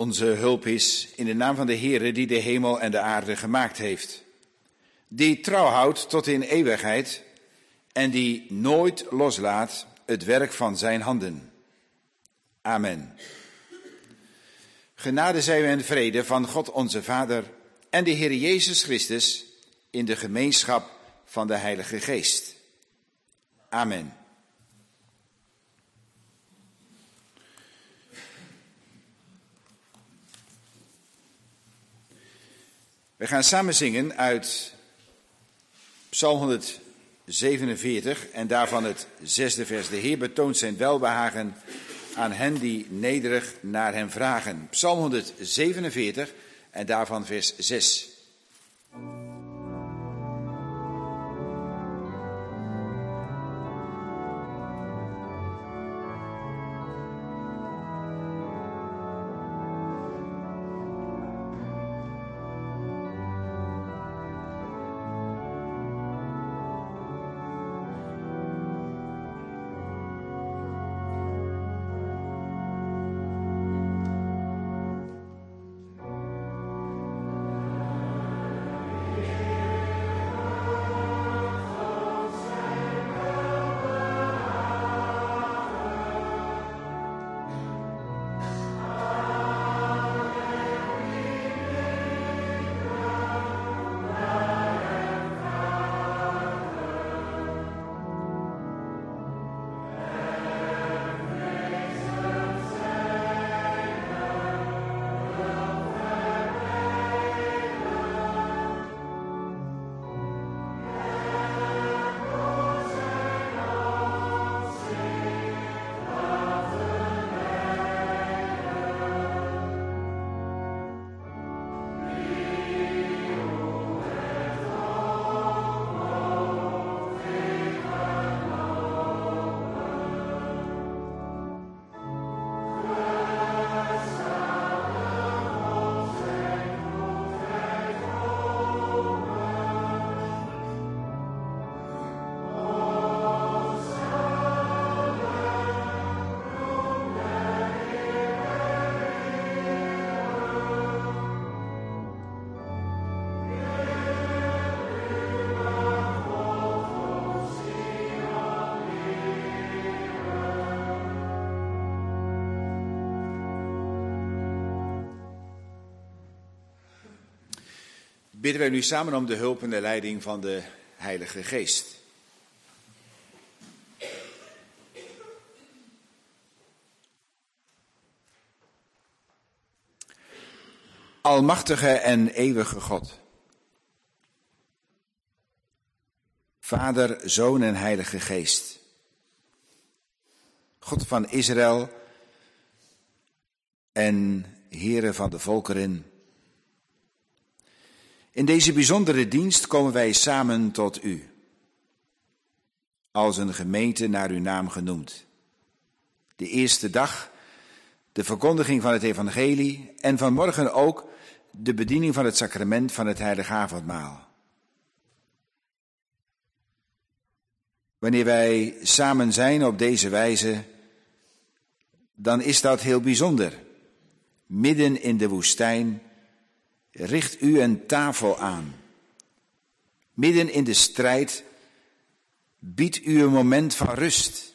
onze hulp is in de naam van de Heere die de hemel en de aarde gemaakt heeft. Die trouw houdt tot in eeuwigheid en die nooit loslaat het werk van zijn handen. Amen. Genade zij u en vrede van God onze Vader en de Heer Jezus Christus in de gemeenschap van de Heilige Geest. Amen. We gaan samen zingen uit Psalm 147 en daarvan het 6e vers. De Heer betoont zijn welbehagen aan hen die nederig naar hem vragen. Psalm 147 en daarvan vers 6. Bidden wij nu samen om de hulp en de leiding van de Heilige Geest. Almachtige en eeuwige God, Vader, Zoon en Heilige Geest, God van Israël en Heere van de volkeren. In deze bijzondere dienst komen wij samen tot u, als een gemeente naar uw naam genoemd. De eerste dag, de verkondiging van het evangelie en vanmorgen ook de bediening van het sacrament van het heilige avondmaal. Wanneer wij samen zijn op deze wijze, dan is dat heel bijzonder. Midden in de woestijn richt u een tafel aan. Midden in de strijd biedt u een moment van rust.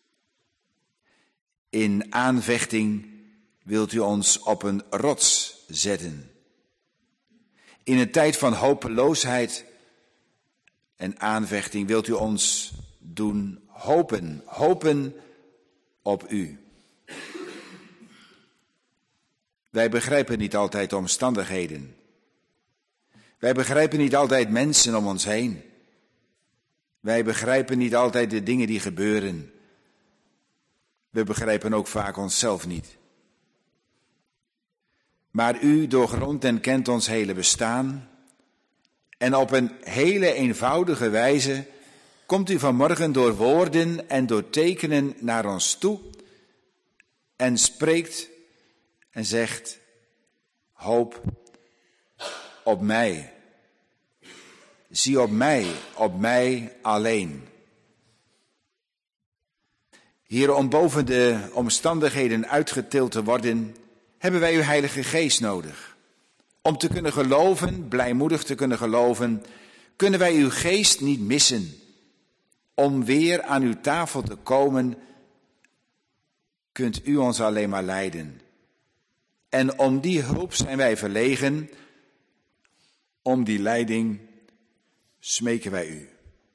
In aanvechting wilt u ons op een rots zetten. In een tijd van hopeloosheid en aanvechting wilt u ons doen hopen op u. Wij begrijpen niet altijd omstandigheden. Wij begrijpen niet altijd mensen om ons heen. Wij begrijpen niet altijd de dingen die gebeuren. We begrijpen ook vaak onszelf niet. Maar u doorgrondt en kent ons hele bestaan. En op een hele eenvoudige wijze komt u vanmorgen door woorden en door tekenen naar ons toe en spreekt en zegt: hoop op mij. Zie op mij alleen. Heer, om boven de omstandigheden uitgetild te worden, hebben wij uw Heilige Geest nodig. Om te kunnen geloven, blijmoedig te kunnen geloven, kunnen wij uw geest niet missen. Om weer aan uw tafel te komen, kunt u ons alleen maar leiden. En om die hulp zijn wij verlegen, om die leiding smeken wij u.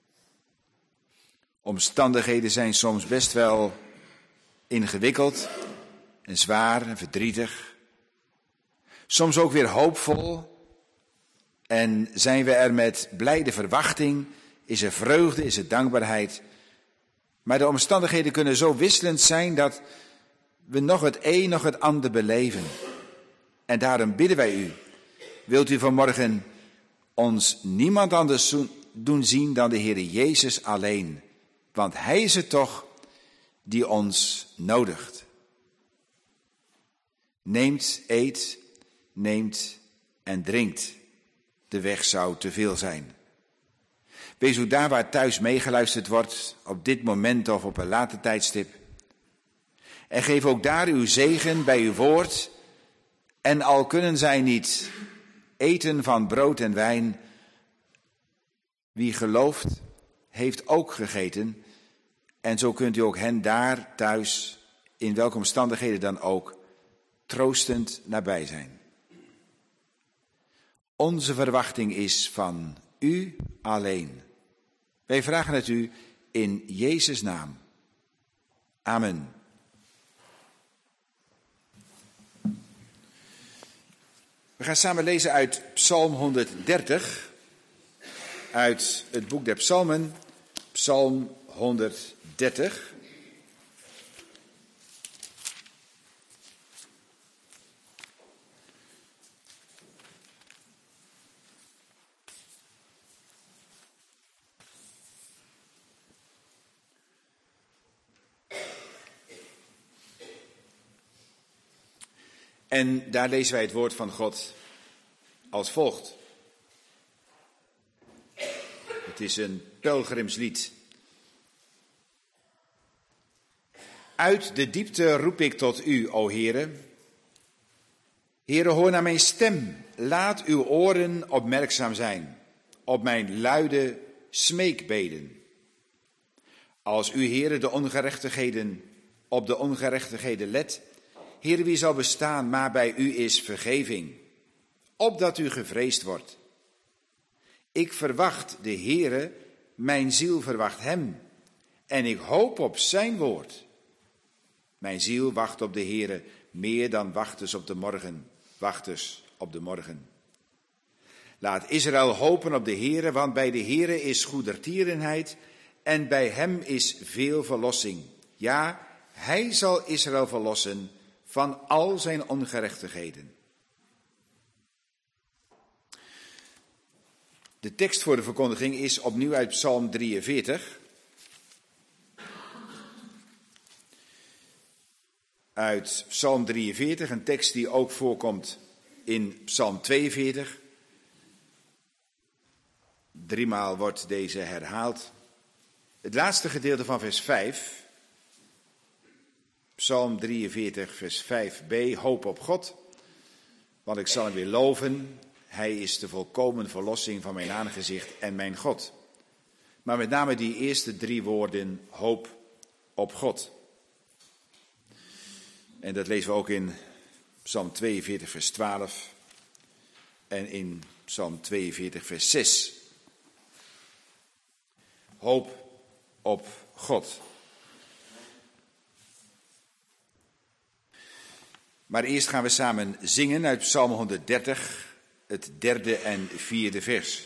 Omstandigheden zijn soms best wel ingewikkeld en zwaar en verdrietig. Soms ook weer hoopvol. En zijn we er met blijde verwachting, is er vreugde, is er dankbaarheid. Maar de omstandigheden kunnen zo wisselend zijn dat we nog het een, nog het ander beleven. En daarom bidden wij u, wilt u vanmorgen ons niemand anders doen zien dan de Heer Jezus alleen. Want Hij is het toch die ons nodigt. Neemt, eet, neemt en drinkt. De weg zou te veel zijn. Wees ook daar waar thuis meegeluisterd wordt, op dit moment of op een later tijdstip. En geef ook daar uw zegen bij uw woord. En al kunnen zij niet eten van brood en wijn, wie gelooft, heeft ook gegeten. En zo kunt u ook hen daar thuis, in welke omstandigheden dan ook, troostend nabij zijn. Onze verwachting is van u alleen. Wij vragen het u in Jezus' naam. Amen. We gaan samen lezen uit Psalm 130, uit het boek der Psalmen, Psalm 130. En daar lezen wij het woord van God als volgt. Het is een pelgrimslied. Uit de diepte roep ik tot u, o Heere. Heere, hoor naar mijn stem. Laat uw oren opmerkzaam zijn op mijn luide smeekbeden. Als u, Heere, op de ongerechtigheden let, Heere, wie zal bestaan, maar bij u is vergeving, opdat u gevreesd wordt. Ik verwacht de Heere, mijn ziel verwacht hem, en ik hoop op zijn woord. Mijn ziel wacht op de Heere, meer dan wachters op de morgen. Laat Israël hopen op de Heere, want bij de Heere is goedertierenheid, en bij hem is veel verlossing. Ja, hij zal Israël verlossen van al zijn ongerechtigheden. De tekst voor de verkondiging is opnieuw uit Psalm 43. Uit Psalm 43, een tekst die ook voorkomt in Psalm 42. 3 maal wordt deze herhaald. Het laatste gedeelte van vers 5. Psalm 43, vers 5b, hoop op God, want ik zal hem weer loven. Hij is de volkomen verlossing van mijn aangezicht en mijn God. Maar met name die eerste 3 woorden, hoop op God. En dat lezen we ook in Psalm 42, vers 12 en in Psalm 42, vers 6. Hoop op God. Maar eerst gaan we samen zingen uit Psalm 130, het 3e en 4e vers.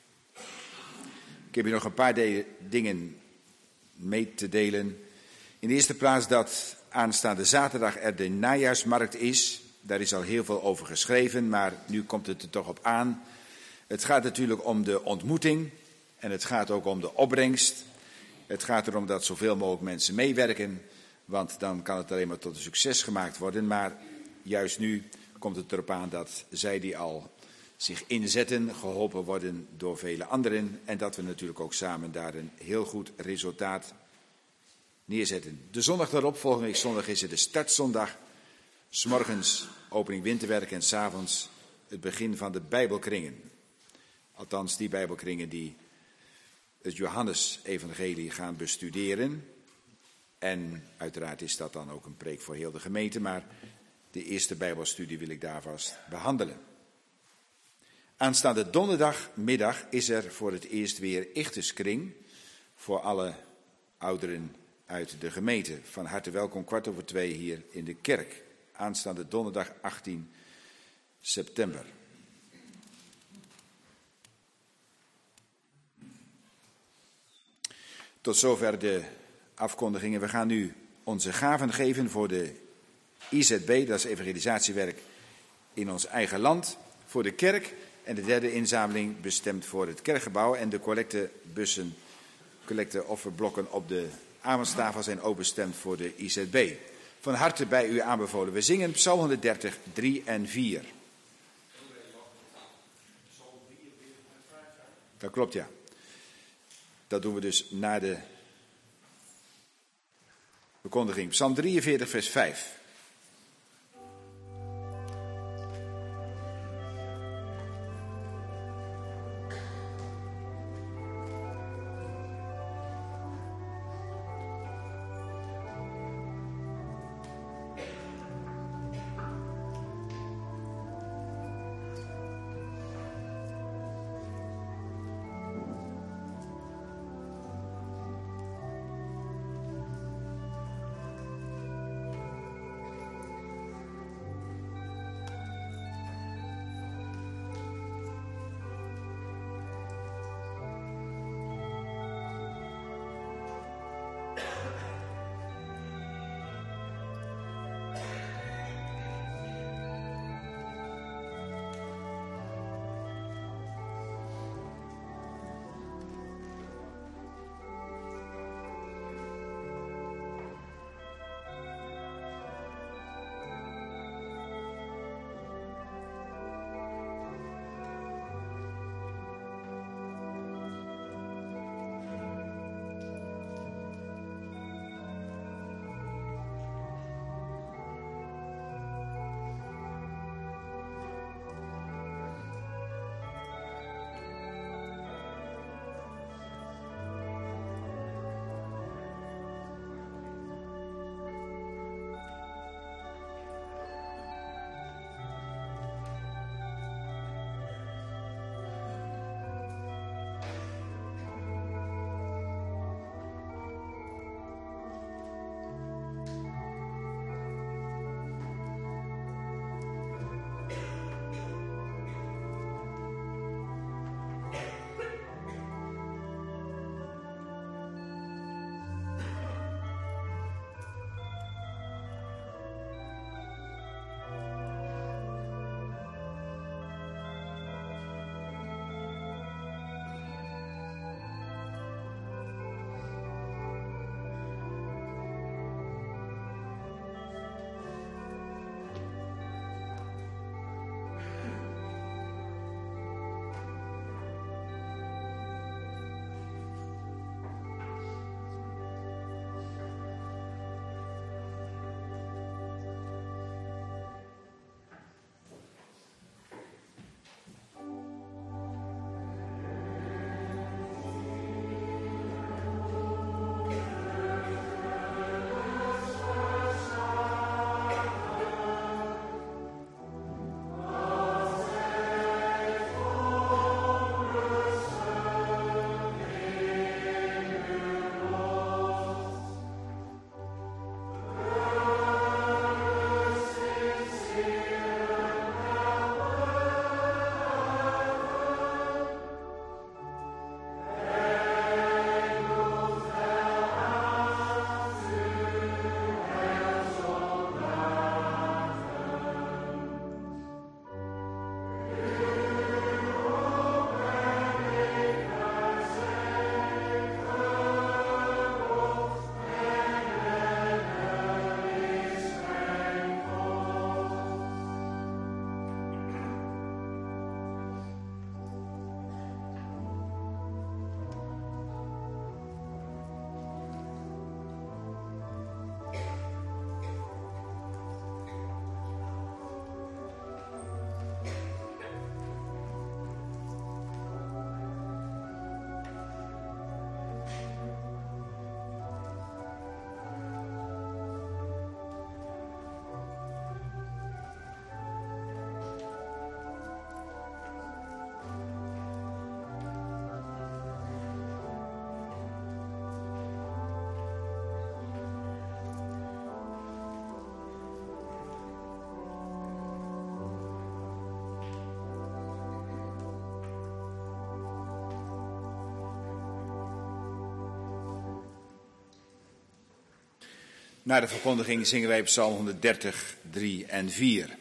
Ik heb hier nog een paar dingen mee te delen. In de eerste plaats dat aanstaande zaterdag er de najaarsmarkt is. Daar is al heel veel over geschreven, maar nu komt het er toch op aan. Het gaat natuurlijk om de ontmoeting en het gaat ook om de opbrengst. Het gaat erom dat zoveel mogelijk mensen meewerken, want dan kan het alleen maar tot een succes gemaakt worden. Maar juist nu komt het erop aan dat zij die al zich inzetten, geholpen worden door vele anderen. En dat we natuurlijk ook samen daar een heel goed resultaat neerzetten. De zondag daarop, volgende week zondag, is het de startzondag. 'Smorgens opening winterwerk en 's avonds het begin van de Bijbelkringen. Althans, die Bijbelkringen die het Johannes-evangelie gaan bestuderen. En uiteraard is dat dan ook een preek voor heel de gemeente, maar de eerste Bijbelstudie wil ik daar vast behandelen. Aanstaande donderdagmiddag is er voor het eerst weer Ichtersკring voor alle ouderen uit de gemeente. Van harte welkom, 2:15 hier in de kerk. Aanstaande donderdag 18 september. Tot zover de afkondigingen. We gaan nu onze gaven geven voor de IZB, dat is evangelisatiewerk in ons eigen land, voor de kerk. En de derde inzameling bestemd voor het kerkgebouw. En de collectebussen, collecteofferblokken op de avondstafel zijn ook bestemd voor de IZB. Van harte bij u aanbevolen. We zingen Psalm 130, 3 en 4. Dat klopt, ja. Dat doen we dus na de bekondiging. Psalm 43, vers 5. Na de verkondiging zingen wij Psalm 130, 3 en 4.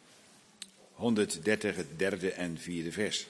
130, het derde en vierde vers.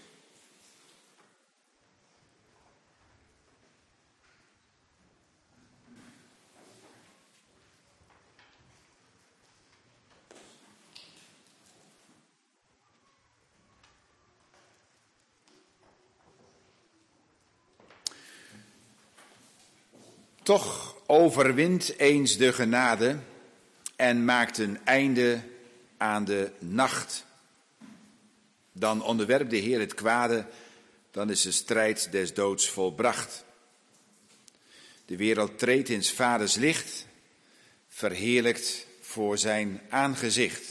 Toch overwint eens de genade en maakt een einde aan de nacht. Dan onderwerpt de Heer het kwade, dan is de strijd des doods volbracht. De wereld treedt in 's vaders licht, verheerlijkt voor zijn aangezicht.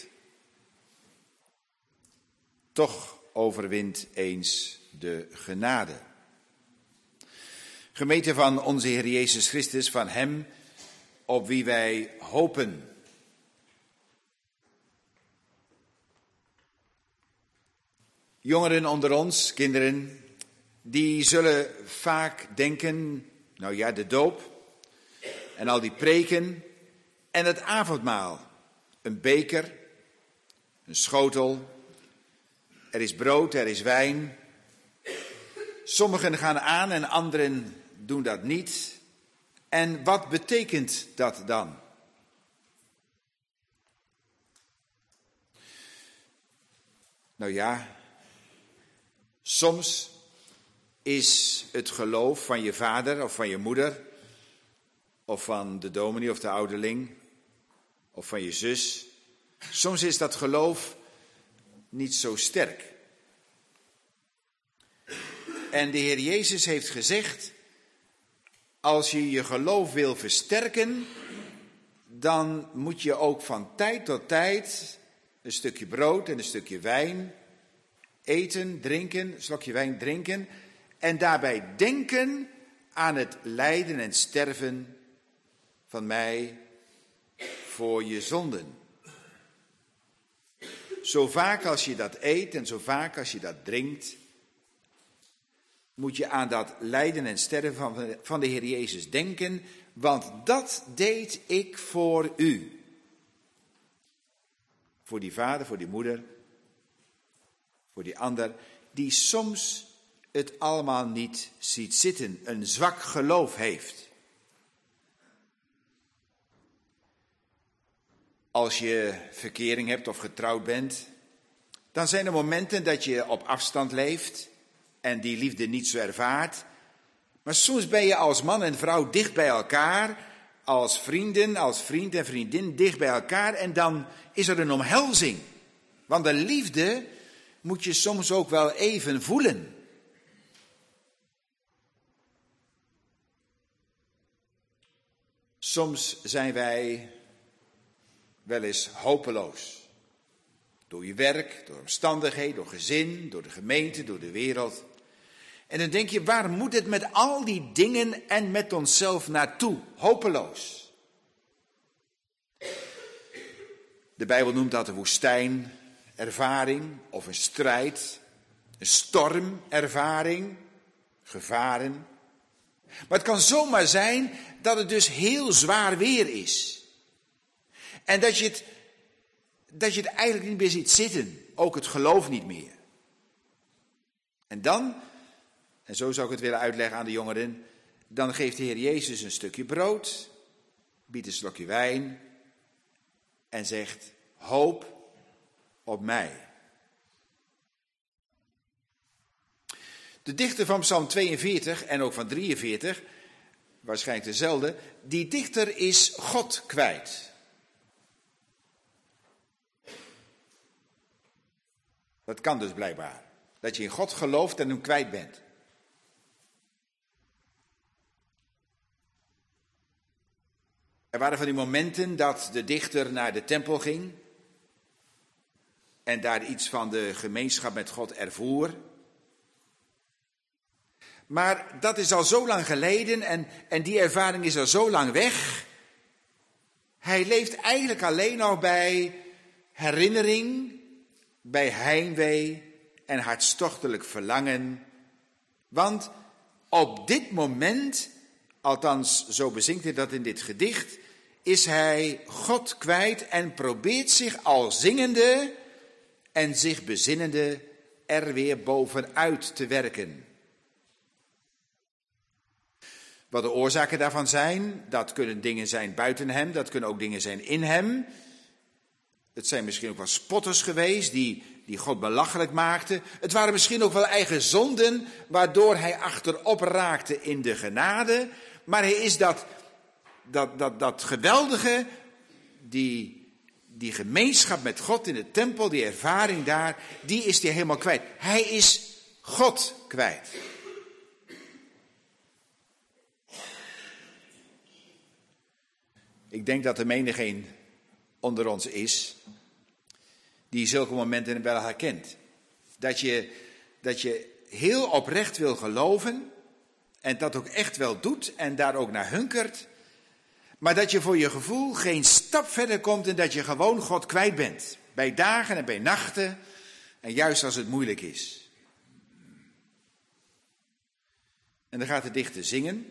Toch overwint eens de genade. Gemeente van onze Heer Jezus Christus, van Hem op wie wij hopen. Jongeren onder ons, kinderen, die zullen vaak denken, nou ja, de doop en al die preken en het avondmaal. Een beker, een schotel, er is brood, er is wijn. Sommigen gaan aan en anderen doen dat niet. En wat betekent dat dan? Nou ja, soms is het geloof van je vader of van je moeder, of van de dominee of de ouderling, of van je zus. Soms is dat geloof niet zo sterk. En de Heer Jezus heeft gezegd, als je je geloof wil versterken, dan moet je ook van tijd tot tijd een stukje brood en een stukje wijn eten, drinken, een slokje wijn drinken. En daarbij denken aan het lijden en sterven van mij voor je zonden. Zo vaak als je dat eet en zo vaak als je dat drinkt, moet je aan dat lijden en sterven van de Heer Jezus denken, want dat deed ik voor u. Voor die vader, voor die moeder, voor die ander, die soms het allemaal niet ziet zitten, een zwak geloof heeft. Als je verkering hebt of getrouwd bent, dan zijn er momenten dat je op afstand leeft en die liefde niet zo ervaart. Maar soms ben je als man en vrouw dicht bij elkaar, als vrienden, als vriend en vriendin dicht bij elkaar en dan is er een omhelzing. Want de liefde moet je soms ook wel even voelen. Soms zijn wij wel eens hopeloos. Door je werk, door omstandigheden, door gezin, door de gemeente, door de wereld. En dan denk je, waar moet het met al die dingen en met onszelf naartoe? Hopeloos. De Bijbel noemt dat een woestijnervaring of een strijd, een stormervaring, gevaren. Maar het kan zomaar zijn dat het dus heel zwaar weer is. En dat je het eigenlijk niet meer ziet zitten, ook het geloof niet meer. En dan, en zo zou ik het willen uitleggen aan de jongeren, dan geeft de Heer Jezus een stukje brood, biedt een slokje wijn en zegt, hoop op mij. De dichter van Psalm 42 en ook van 43, waarschijnlijk dezelfde, die dichter is God kwijt. Dat kan dus blijkbaar. Dat je in God gelooft en hem kwijt bent. Er waren van die momenten dat de dichter naar de tempel ging en daar iets van de gemeenschap met God ervoer. Maar dat is al zo lang geleden en die ervaring is al zo lang weg. Hij leeft eigenlijk alleen nog bij herinnering, bij heimwee en hartstochtelijk verlangen. Want op dit moment, althans zo bezingt hij dat in dit gedicht, is hij God kwijt en probeert zich al zingende en zich bezinnende er weer bovenuit te werken. Wat de oorzaken daarvan zijn, dat kunnen dingen zijn buiten hem, dat kunnen ook dingen zijn in hem. Het zijn misschien ook wel spotters geweest die God belachelijk maakten. Het waren misschien ook wel eigen zonden waardoor hij achterop raakte in de genade. Maar hij is dat geweldige, die gemeenschap met God in de tempel, die ervaring daar, die is hij helemaal kwijt. Hij is God kwijt. Ik denk dat er menigeen onder ons is die zulke momenten wel herkent. Dat je heel oprecht wil geloven en dat ook echt wel doet en daar ook naar hunkert. Maar dat je voor je gevoel geen stap verder komt en dat je gewoon God kwijt bent. Bij dagen en bij nachten en juist als het moeilijk is. En dan gaat de dichter zingen.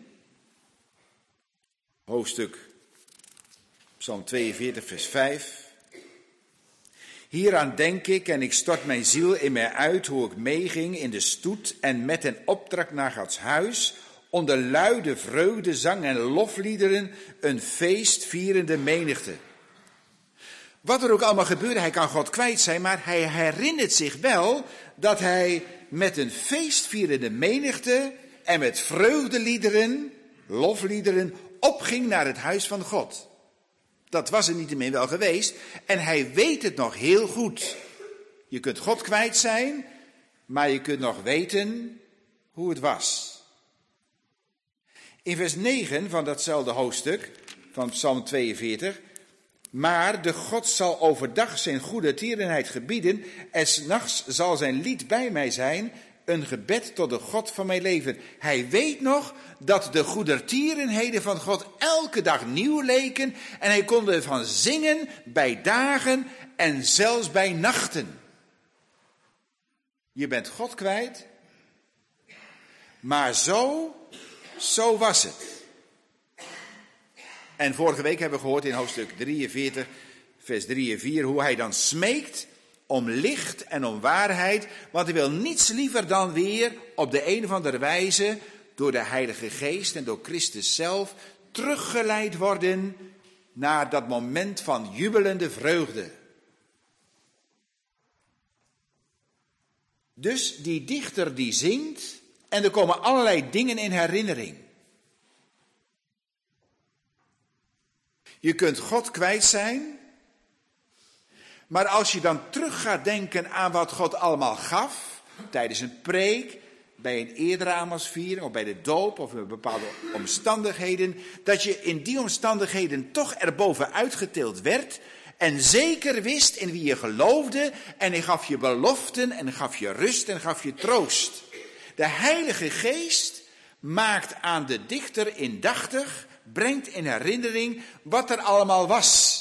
Hoofdstuk Psalm 42 vers 5. Hieraan denk ik en ik stort mijn ziel in mij uit hoe ik meeging in de stoet en met een opdracht naar Gods huis, onder luide vreugdezang en lofliederen een feestvierende menigte. Wat er ook allemaal gebeurde, hij kan God kwijt zijn, maar hij herinnert zich wel dat hij met een feestvierende menigte en met vreugdeliederen, lofliederen, opging naar het huis van God. Dat was er niettemin wel geweest en hij weet het nog heel goed. Je kunt God kwijt zijn, maar je kunt nog weten hoe het was. In vers 9 van datzelfde hoofdstuk van Psalm 42. Maar de God zal overdag zijn goede tierenheid gebieden en 's nachts zal zijn lied bij mij zijn, een gebed tot de God van mijn leven. Hij weet nog dat de goedertierenheden van God elke dag nieuw leken en hij kon ervan zingen bij dagen en zelfs bij nachten. Je bent God kwijt, maar zo was het. En vorige week hebben we gehoord in hoofdstuk 43, vers 3 en 4, hoe hij dan smeekt om licht en om waarheid, want hij wil niets liever dan weer op de een of andere wijze door de Heilige Geest en door Christus zelf teruggeleid worden naar dat moment van jubelende vreugde. Dus die dichter die zingt en er komen allerlei dingen in herinnering. Je kunt God kwijt zijn, maar als je dan terug gaat denken aan wat God allemaal gaf, tijdens een preek, bij een eerdere Aamondsviering of bij de doop of in bepaalde omstandigheden, dat je in die omstandigheden toch erbovenuit getild werd en zeker wist in wie je geloofde en hij gaf je beloften en gaf je rust en gaf je troost. De Heilige Geest maakt aan de dichter indachtig, brengt in herinnering wat er allemaal was.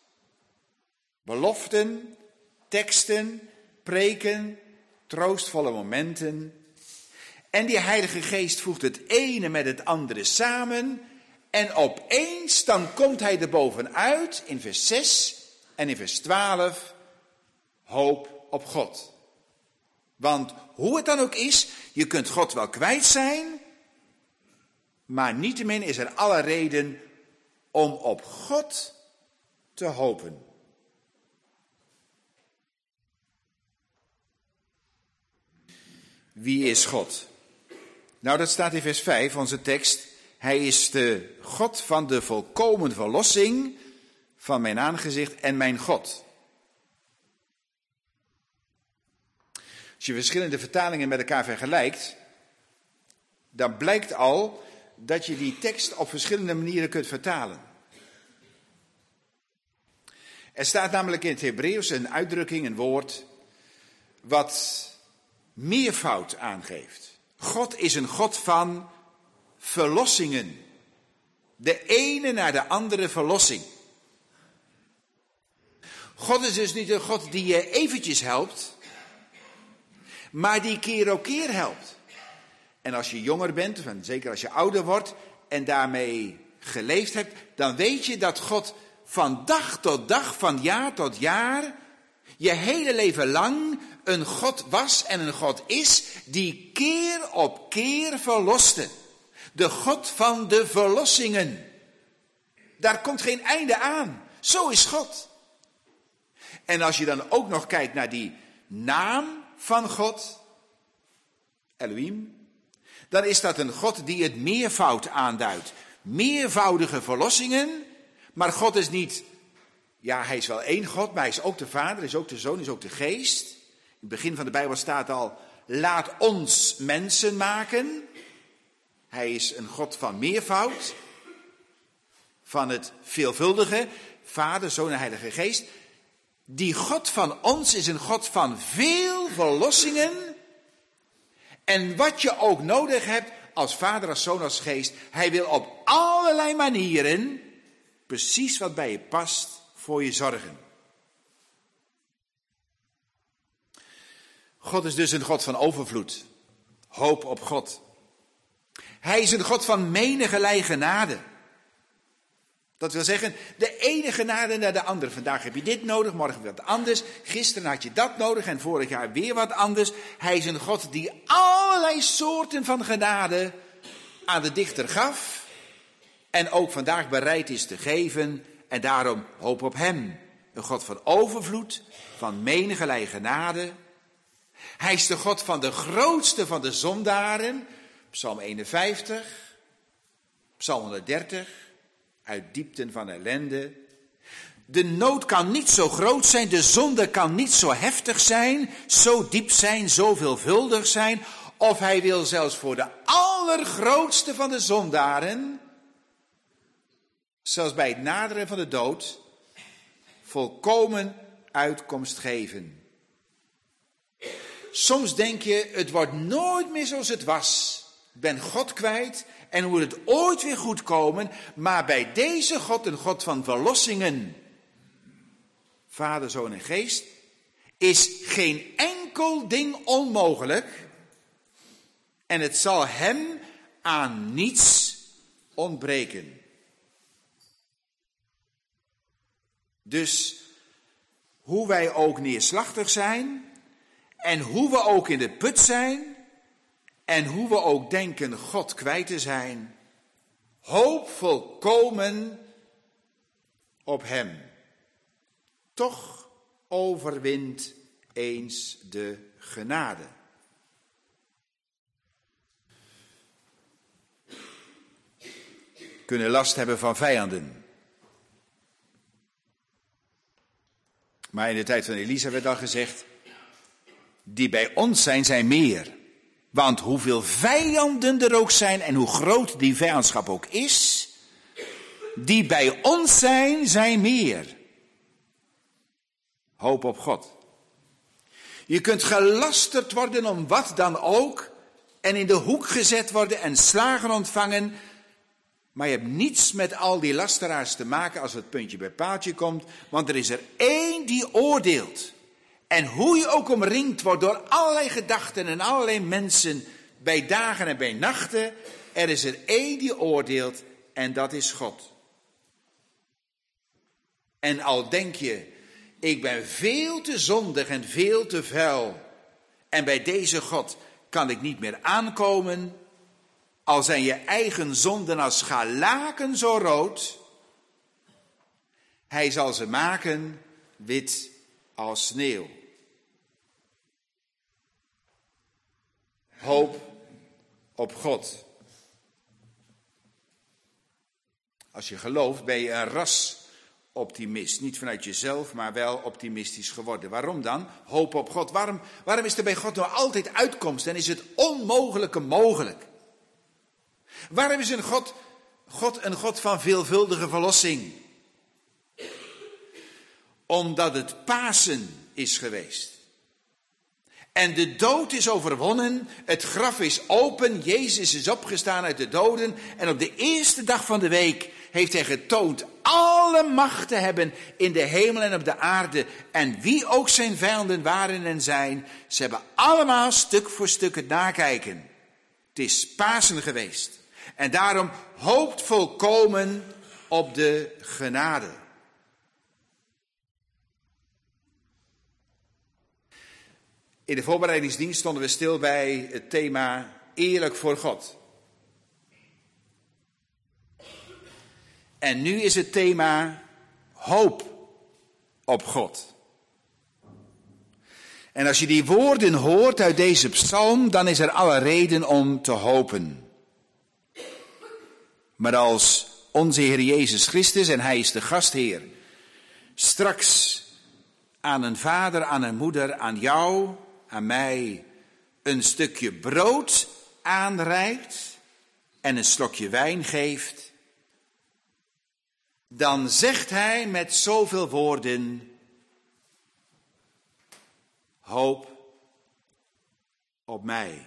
Beloften, teksten, preken, troostvolle momenten. En die Heilige Geest voegt het ene met het andere samen. En opeens dan komt hij er bovenuit in vers 6 en in vers 12. Hoop op God. Want hoe het dan ook is, je kunt God wel kwijt zijn, maar niettemin is er alle reden om op God te hopen. Wie is God? Nou, dat staat in vers 5, onze tekst. Hij is de God van de volkomen verlossing van mijn aangezicht en mijn God. Als je verschillende vertalingen met elkaar vergelijkt, dan blijkt al dat je die tekst op verschillende manieren kunt vertalen. Er staat namelijk in het Hebreeuws een uitdrukking, een woord, wat meervoud aangeeft. God is een God van verlossingen. De ene naar de andere verlossing. God is dus niet een God die je eventjes helpt, maar die keer op keer helpt. En als je jonger bent, en zeker als je ouder wordt, en daarmee geleefd hebt, dan weet je dat God van dag tot dag, van jaar tot jaar, je hele leven lang een God was en een God is die keer op keer verloste. De God van de verlossingen. Daar komt geen einde aan. Zo is God. En als je dan ook nog kijkt naar die naam van God, Elohim, dan is dat een God die het meervoud aanduidt. Meervoudige verlossingen, maar God is niet, ja, hij is wel één God, maar hij is ook de Vader, is ook de Zoon, is ook de Geest. In het begin van de Bijbel staat al, laat ons mensen maken. Hij is een God van meervoud, van het veelvuldige, Vader, Zoon en Heilige Geest. Die God van ons is een God van veel verlossingen. En wat je ook nodig hebt als Vader, als Zoon, als Geest, hij wil op allerlei manieren, precies wat bij je past, voor je zorgen. God is dus een God van overvloed. Hoop op God. Hij is een God van menigerlei genade. Dat wil zeggen, de ene genade naar de andere. Vandaag heb je dit nodig, morgen wat anders. Gisteren had je dat nodig en vorig jaar weer wat anders. Hij is een God die allerlei soorten van genade aan de dichter gaf. En ook vandaag bereid is te geven. En daarom hoop op hem. Een God van overvloed, van menigerlei genade. Hij is de God van de grootste van de zondaren. Psalm 51, Psalm 130. Uit diepten van ellende. De nood kan niet zo groot zijn, de zonde kan niet zo heftig zijn, zo diep zijn, zo veelvuldig zijn. Of hij wil zelfs voor de allergrootste van de zondaren, zelfs bij het naderen van de dood, volkomen uitkomst geven. Soms denk je, het wordt nooit meer zoals het was. Ik ben God kwijt en hoe het ooit weer goed komen. Maar bij deze God, een God van verlossingen, Vader, Zoon en Geest, is geen enkel ding onmogelijk. En het zal hem aan niets ontbreken. Dus hoe wij ook neerslachtig zijn en hoe we ook in de put zijn en hoe we ook denken God kwijt te zijn, hoop volkomen op hem. Toch overwint eens de genade. Kunnen last hebben van vijanden. Maar in de tijd van Elisa werd al gezegd, die bij ons zijn, zijn meer. Want hoeveel vijanden er ook zijn en hoe groot die vijandschap ook is, die bij ons zijn, zijn meer. Hoop op God. Je kunt gelasterd worden om wat dan ook en in de hoek gezet worden en slagen ontvangen. Maar je hebt niets met al die lasteraars te maken als het puntje bij paaltje komt. Want er is er één die oordeelt. En hoe je ook omringd wordt door allerlei gedachten en allerlei mensen bij dagen en bij nachten. Er is er één die oordeelt en dat is God. En al denk je, ik ben veel te zondig en veel te vuil. En bij deze God kan ik niet meer aankomen. Al zijn je eigen zonden als scharlaken zo rood. Hij zal ze maken wit als sneeuw. Hoop op God. Als je gelooft ben je een rasoptimist. Niet vanuit jezelf, maar wel optimistisch geworden. Waarom dan? Hoop op God. Waarom is er bij God nou altijd uitkomst en is het onmogelijke mogelijk? Waarom is God een God van veelvuldige verlossing? Omdat het Pasen is geweest. En de dood is overwonnen, het graf is open, Jezus is opgestaan uit de doden. En op de eerste dag van de week heeft hij getoond alle macht te hebben in de hemel en op de aarde. En wie ook zijn vijanden waren en zijn, ze hebben allemaal stuk voor stuk het nakijken. Het is Pasen geweest. En daarom hoopt volkomen op de genade. In de voorbereidingsdienst stonden we stil bij het thema eerlijk voor God. En nu is het thema hoop op God. En als je die woorden hoort uit deze psalm, dan is er alle reden om te hopen. Maar als onze Heer Jezus Christus, en Hij is de gastheer, straks aan een vader, aan een moeder, aan jou, aan mij, een stukje brood aanreikt en een slokje wijn geeft, dan zegt Hij met zoveel woorden: hoop op mij.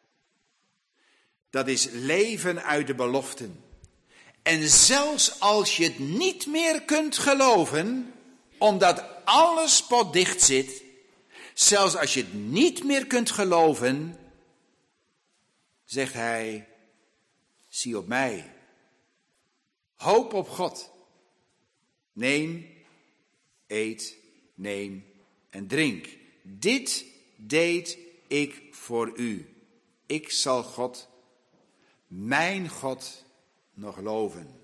Dat is leven uit de beloften. En zelfs als je het niet meer kunt geloven, omdat alles spotdicht zit, zelfs als je het niet meer kunt geloven, zegt Hij: zie op mij. Hoop op God. Neem, eet, neem en drink. Dit deed ik voor u. Ik zal God, mijn God, nog loven.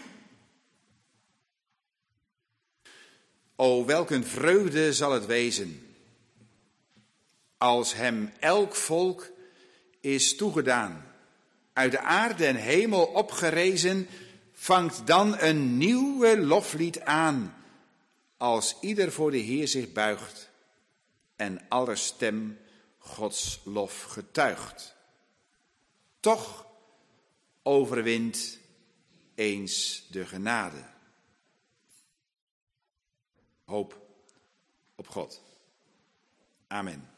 O, welk een vreugde zal het wezen, als hem elk volk is toegedaan, uit de aarde en hemel opgerezen, vangt dan een nieuwe loflied aan, als ieder voor de Heer zich buigt en aller stem Gods lof getuigt. Toch overwint eens de genade. Hoop op God. Amen.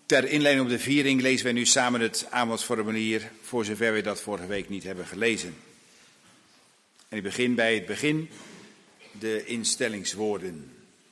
Ter inleiding op de viering lezen wij nu samen het aanbodformulier, voor zover we dat vorige week niet hebben gelezen. En ik begin bij het begin, de instellingswoorden.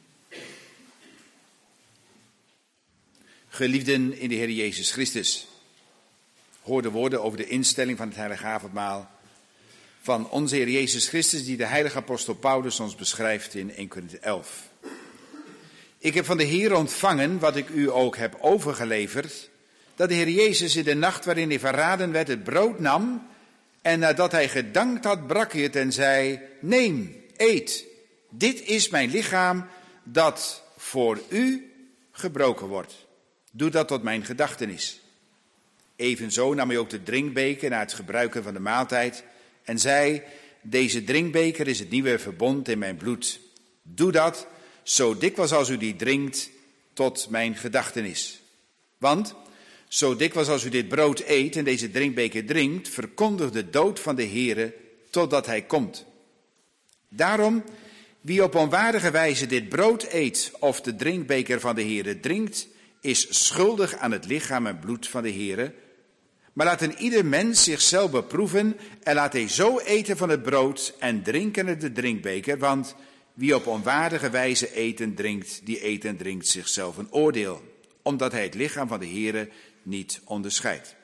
Geliefden in de Heer Jezus Christus, hoor de woorden over de instelling van het heilige avondmaal van onze Heer Jezus Christus, die de heilige apostel Paulus ons beschrijft in 1 Korinthe 11. Ik heb van de Heer ontvangen, wat ik u ook heb overgeleverd, dat de Heer Jezus in de nacht waarin hij verraden werd het brood nam en nadat hij gedankt had, brak hij het en zei: neem, eet, dit is mijn lichaam dat voor u gebroken wordt. Doe dat tot mijn gedachtenis. Evenzo nam hij ook de drinkbeker na het gebruiken van de maaltijd en zei: deze drinkbeker is het nieuwe verbond in mijn bloed. Doe dat zo dikwijls als u die drinkt tot mijn gedachtenis. Want zo dikwijls als u dit brood eet en deze drinkbeker drinkt, verkondigt de dood van de Heere totdat hij komt. Daarom, wie op onwaardige wijze dit brood eet of de drinkbeker van de Heere drinkt, is schuldig aan het lichaam en bloed van de Heere. Maar laat een ieder mens zichzelf beproeven en laat hij zo eten van het brood en drinken uit de drinkbeker, want wie op onwaardige wijze eten drinkt, die eet en drinkt zichzelf een oordeel, omdat hij het lichaam van de Heere niet onderscheidt.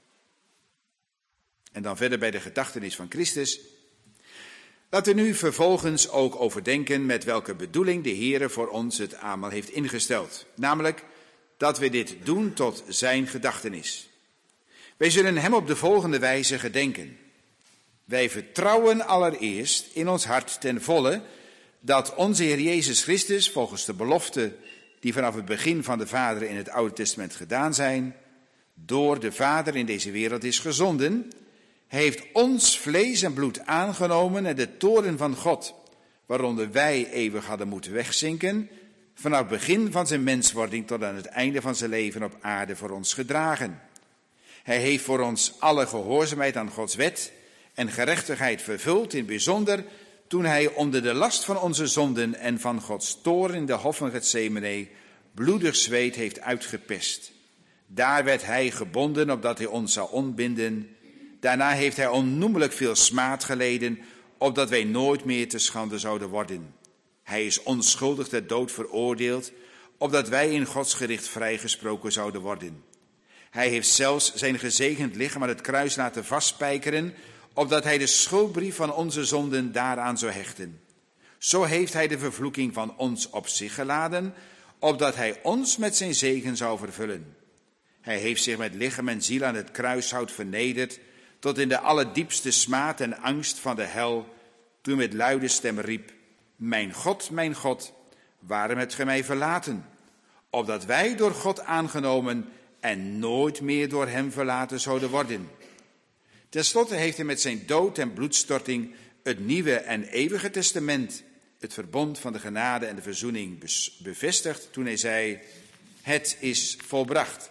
En dan verder bij de gedachtenis van Christus. Laten we nu vervolgens ook overdenken met welke bedoeling de Heere voor ons het aanmaal heeft ingesteld. Namelijk dat we dit doen tot zijn gedachtenis. Wij zullen hem op de volgende wijze gedenken. Wij vertrouwen allereerst in ons hart ten volle dat onze Heer Jezus Christus, volgens de belofte die vanaf het begin van de Vader in het Oude Testament gedaan zijn, door de Vader in deze wereld is gezonden. Hij heeft ons vlees en bloed aangenomen en de toorn van God, waaronder wij eeuwig hadden moeten wegzinken, vanaf het begin van zijn menswording tot aan het einde van zijn leven op aarde voor ons gedragen. Hij heeft voor ons alle gehoorzaamheid aan Gods wet en gerechtigheid vervuld, in het bijzonder toen hij onder de last van onze zonden en van Gods toorn in de hof van Getsemane bloedig zweet heeft uitgepest. Daar werd hij gebonden, opdat hij ons zou ontbinden. Daarna heeft hij onnoemelijk veel smaad geleden, opdat wij nooit meer te schande zouden worden. Hij is onschuldig ter dood veroordeeld, opdat wij in Gods gericht vrijgesproken zouden worden. Hij heeft zelfs zijn gezegend lichaam aan het kruis laten vastspijkeren, opdat hij de schuldbrief van onze zonden daaraan zou hechten. Zo heeft hij de vervloeking van ons op zich geladen, opdat hij ons met zijn zegen zou vervullen. Hij heeft zich met lichaam en ziel aan het kruishout vernederd, tot in de allerdiepste smaad en angst van de hel, toen met luide stem riep: mijn God, waarom hebt gij mij verlaten? Opdat wij door God aangenomen en nooit meer door hem verlaten zouden worden. Ten slotte heeft hij met zijn dood en bloedstorting het nieuwe en eeuwige testament, het verbond van de genade en de verzoening, bevestigd toen hij zei: het is volbracht.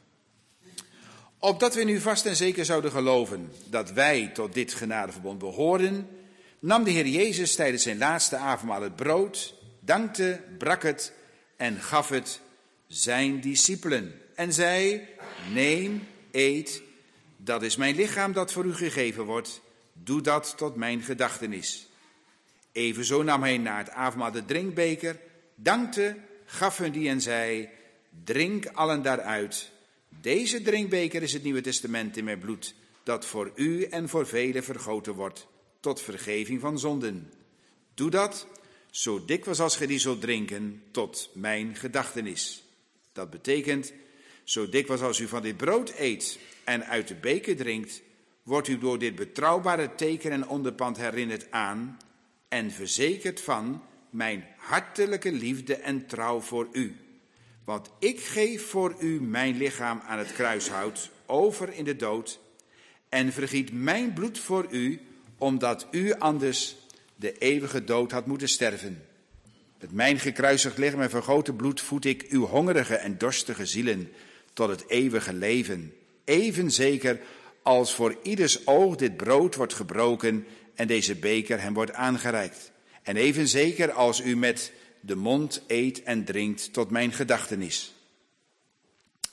Opdat we nu vast en zeker zouden geloven dat wij tot dit genadeverbond behoren, nam de Heer Jezus tijdens zijn laatste avondmaal het brood, dankte, brak het en gaf het zijn discipelen en zei: neem, eet, dat is mijn lichaam dat voor u gegeven wordt, doe dat tot mijn gedachtenis. Evenzo nam hij na het avondmaal de drinkbeker, dankte, gaf hun die en zei: drink allen daaruit. Deze drinkbeker is het Nieuwe Testament in mijn bloed, dat voor u en voor velen vergoten wordt, tot vergeving van zonden. Doe dat, zo dikwijls als gij die zult drinken, tot mijn gedachtenis. Dat betekent, zo dikwijls als u van dit brood eet en uit de beker drinkt, wordt u door dit betrouwbare teken en onderpand herinnerd aan en verzekerd van mijn hartelijke liefde en trouw voor u. Want ik geef voor u mijn lichaam aan het kruishout over in de dood en vergiet mijn bloed voor u, omdat u anders de eeuwige dood had moeten sterven. Met mijn gekruisigd lichaam en vergoten bloed voed ik uw hongerige en dorstige zielen tot het eeuwige leven. Even zeker als voor ieders oog dit brood wordt gebroken en deze beker hem wordt aangereikt. En even zeker als u met de mond eet en drinkt tot mijn gedachtenis.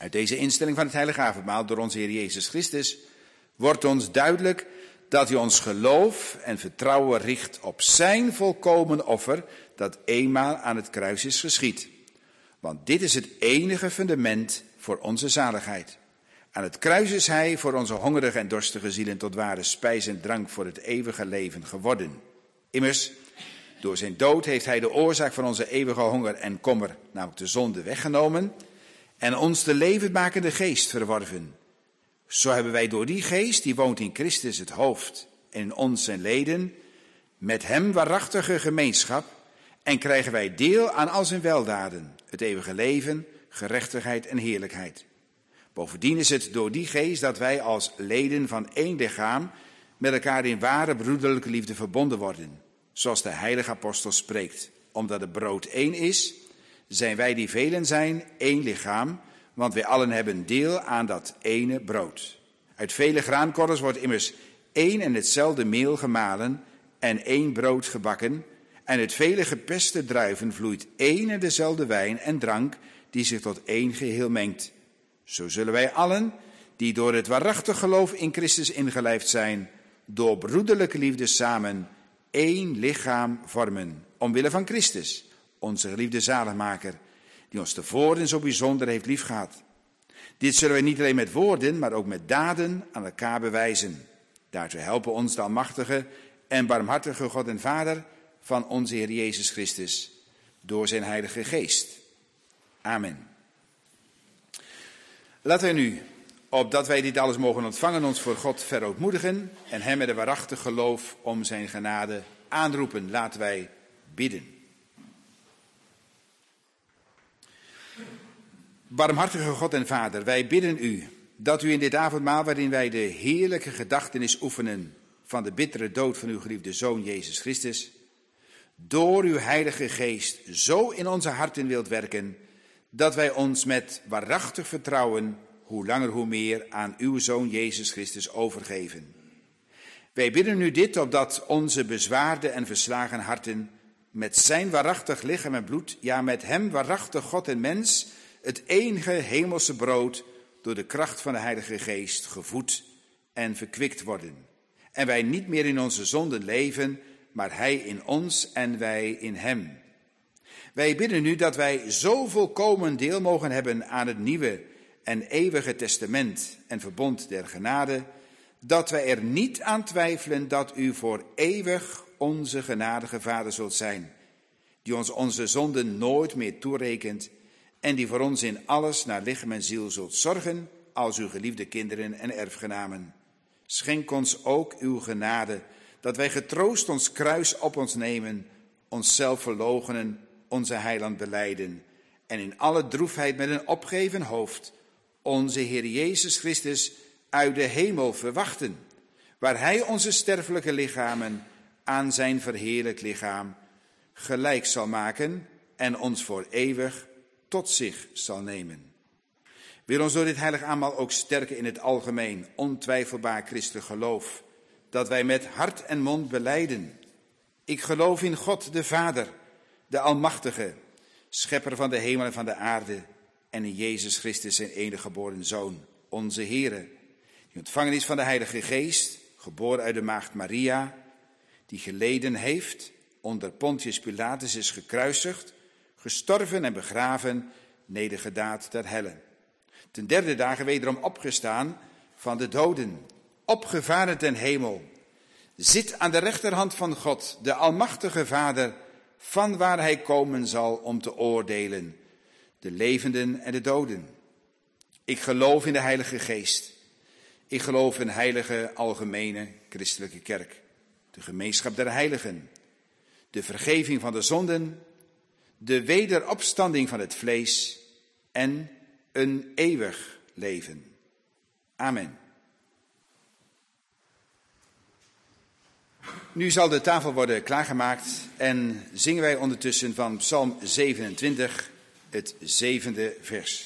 Uit deze instelling van het heilige avondmaal door onze Heer Jezus Christus wordt ons duidelijk dat hij ons geloof en vertrouwen richt op zijn volkomen offer dat eenmaal aan het kruis is geschied. Want dit is het enige fundament voor onze zaligheid. Aan het kruis is hij voor onze hongerige en dorstige zielen tot ware spijs en drank voor het eeuwige leven geworden. Immers, door zijn dood heeft hij de oorzaak van onze eeuwige honger en kommer, namelijk de zonde, weggenomen en ons de levendmakende geest verworven. Zo hebben wij door die geest, die woont in Christus het hoofd en in ons zijn leden, met hem waarachtige gemeenschap en krijgen wij deel aan al zijn weldaden, het eeuwige leven, gerechtigheid en heerlijkheid. Bovendien is het door die geest dat wij als leden van één lichaam met elkaar in ware broederlijke liefde verbonden worden. Zoals de heilige apostel spreekt. Omdat het brood één is, zijn wij die velen zijn één lichaam, want wij allen hebben deel aan dat ene brood. Uit vele graankorrels wordt immers één en hetzelfde meel gemalen en één brood gebakken. En uit vele gepeste druiven vloeit één en dezelfde wijn en drank die zich tot één geheel mengt. Zo zullen wij allen, die door het waarachtig geloof in Christus ingelijfd zijn, door broederlijke liefde samen één lichaam vormen, omwille van Christus, onze geliefde zaligmaker, die ons tevoren zo bijzonder heeft liefgehad. Dit zullen wij niet alleen met woorden, maar ook met daden aan elkaar bewijzen. Daartoe helpen ons de almachtige en barmhartige God en Vader van onze Heer Jezus Christus, door zijn Heilige Geest. Amen. Laten wij nu, opdat wij dit alles mogen ontvangen, ons voor God verootmoedigen en hem met een waarachtig geloof om zijn genade aanroepen. Laten wij bidden. Barmhartige God en Vader, wij bidden u dat u in dit avondmaal, waarin wij de heerlijke gedachtenis oefenen van de bittere dood van uw geliefde Zoon Jezus Christus, door uw Heilige Geest zo in onze harten wilt werken, dat wij ons met waarachtig vertrouwen, hoe langer hoe meer, aan uw Zoon Jezus Christus overgeven. Wij bidden u dit, opdat onze bezwaarde en verslagen harten met zijn waarachtig lichaam en bloed, ja met hem waarachtig God en mens, het enige hemelse brood, door de kracht van de Heilige Geest gevoed en verkwikt worden. En wij niet meer in onze zonden leven, maar hij in ons en wij in hem. Wij bidden nu dat wij zo volkomen deel mogen hebben aan het nieuwe en eeuwige testament en verbond der genade, dat wij er niet aan twijfelen dat u voor eeuwig onze genadige Vader zult zijn, die ons onze zonden nooit meer toerekent en die voor ons in alles naar lichaam en ziel zult zorgen als uw geliefde kinderen en erfgenamen. Schenk ons ook uw genade, dat wij getroost ons kruis op ons nemen, onszelf verloochenen, onze heiland belijden en in alle droefheid met een opgeven hoofd onze Heer Jezus Christus uit de hemel verwachten, waar hij onze sterfelijke lichamen aan zijn verheerlijk lichaam gelijk zal maken en ons voor eeuwig tot zich zal nemen. Wil ons door dit heilig aanmaal ook sterken in het algemeen, ontwijfelbaar christelijk geloof, dat wij met hart en mond belijden: ik geloof in God de Vader, de Almachtige, schepper van de hemel en van de aarde, en in Jezus Christus zijn enige geboren Zoon, onze Heere, die ontvangen is van de Heilige Geest, geboren uit de maagd Maria, die geleden heeft, onder Pontius Pilatus is gekruisigd, gestorven en begraven, nedergedaald ter helle. Ten derde dagen wederom opgestaan van de doden, opgevaren ten hemel, zit aan de rechterhand van God, de Almachtige Vader, van waar hij komen zal om te oordelen, de levenden en de doden. Ik geloof in de Heilige Geest. Ik geloof in heilige, algemene, christelijke kerk, de gemeenschap der heiligen, de vergeving van de zonden, de wederopstanding van het vlees en een eeuwig leven. Amen. Nu zal de tafel worden klaargemaakt en zingen wij ondertussen van Psalm 27, het 7e vers.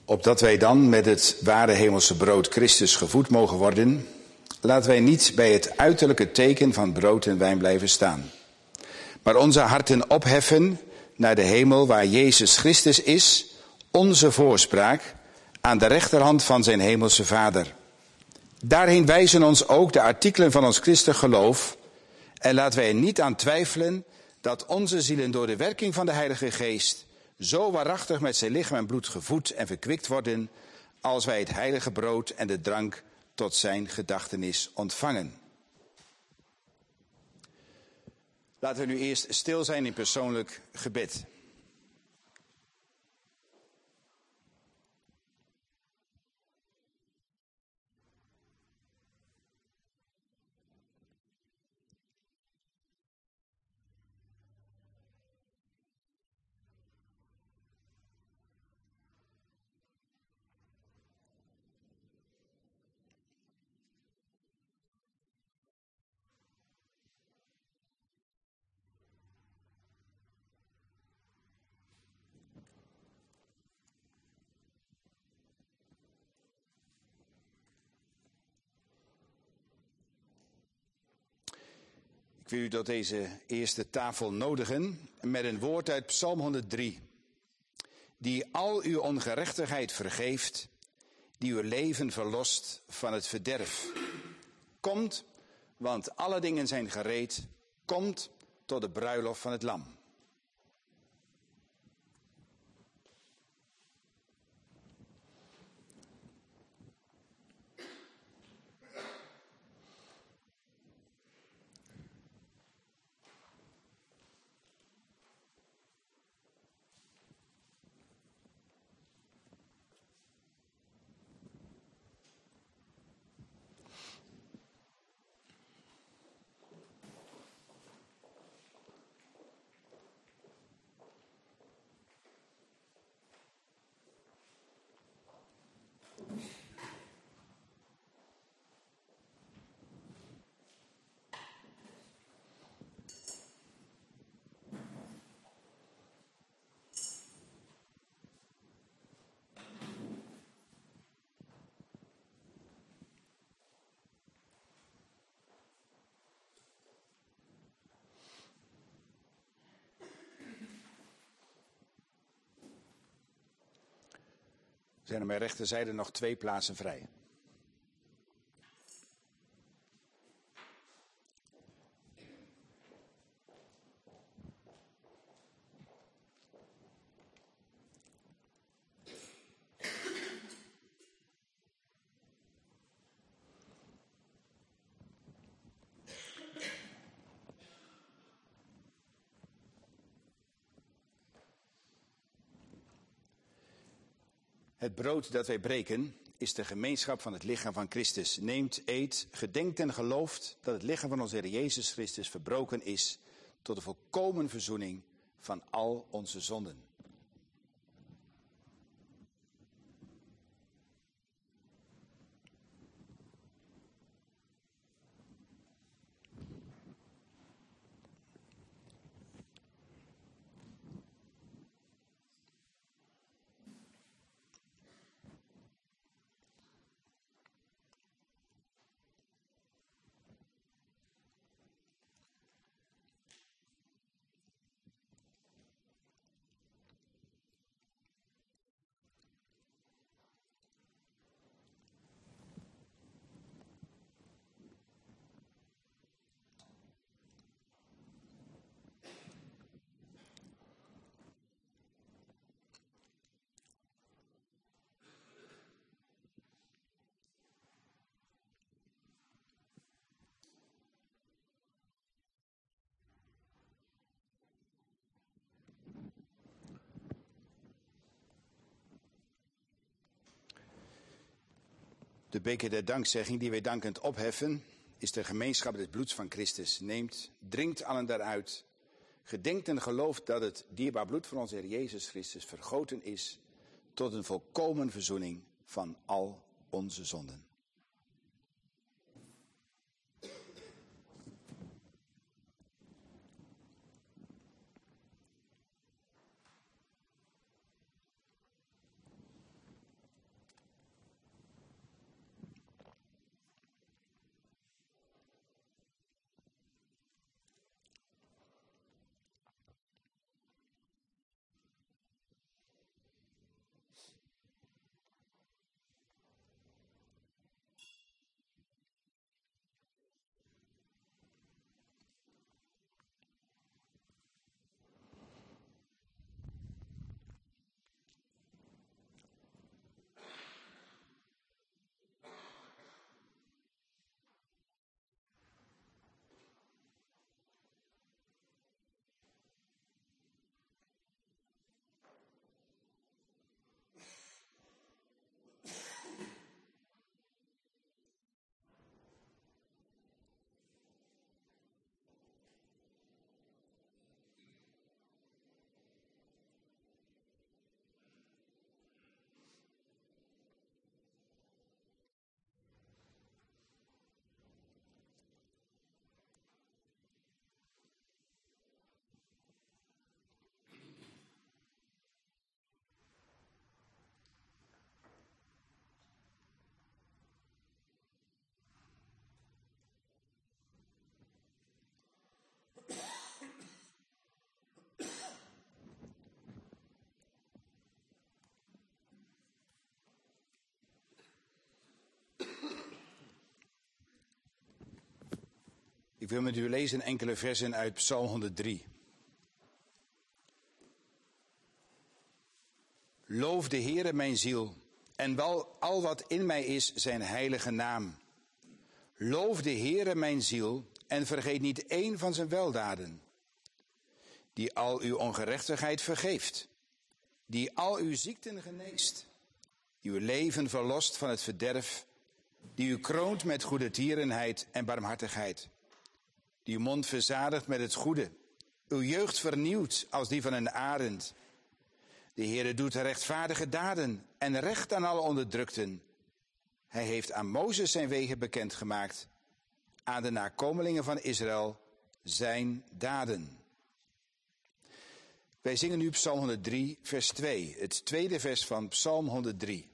Opdat wij dan met het ware hemelse brood Christus gevoed mogen worden, laten wij niet bij het uiterlijke teken van brood en wijn blijven staan, maar onze harten opheffen naar de hemel waar Jezus Christus is, onze voorspraak, aan de rechterhand van zijn hemelse Vader. Daarheen wijzen ons ook de artikelen van ons christelijk geloof, en laten wij er niet aan twijfelen dat onze zielen door de werking van de Heilige Geest zo waarachtig met zijn lichaam en bloed gevoed en verkwikt worden, als wij het heilige brood en de drank tot zijn gedachtenis ontvangen. Laten we nu eerst stil zijn in persoonlijk gebed. Ik wil u tot deze eerste tafel nodigen met een woord uit Psalm 103. Die al uw ongerechtigheid vergeeft, die uw leven verlost van het verderf. Komt, want alle dingen zijn gereed. Komt tot de bruiloft van het Lam. Er zijn aan mijn rechterzijde nog 2 plaatsen vrij. Het brood dat wij breken is de gemeenschap van het lichaam van Christus. Neemt, eet, gedenkt en gelooft dat het lichaam van onze Heer Jezus Christus verbroken is tot de volkomen verzoening van al onze zonden. De beker der dankzegging die wij dankend opheffen, is de gemeenschap des bloeds van Christus. Neemt, drinkt allen daaruit. Gedenkt en gelooft dat het dierbaar bloed van onze Heer Jezus Christus vergoten is tot een volkomen verzoening van al onze zonden. Ik wil met u lezen enkele versen uit Psalm 103. Loof de Heere mijn ziel, en al wat in mij is zijn heilige naam. Loof de Heere mijn ziel, en vergeet niet één van zijn weldaden. Die al uw ongerechtigheid vergeeft, die al uw ziekten geneest, die uw leven verlost van het verderf, die u kroont met goedertierenheid en barmhartigheid, die uw mond verzadigt met het goede, uw jeugd vernieuwt als die van een arend. De Heere doet rechtvaardige daden en recht aan alle onderdrukten. Hij heeft aan Mozes zijn wegen bekendgemaakt, aan de nakomelingen van Israël zijn daden. Wij zingen nu Psalm 103, vers 2, het tweede vers van Psalm 103.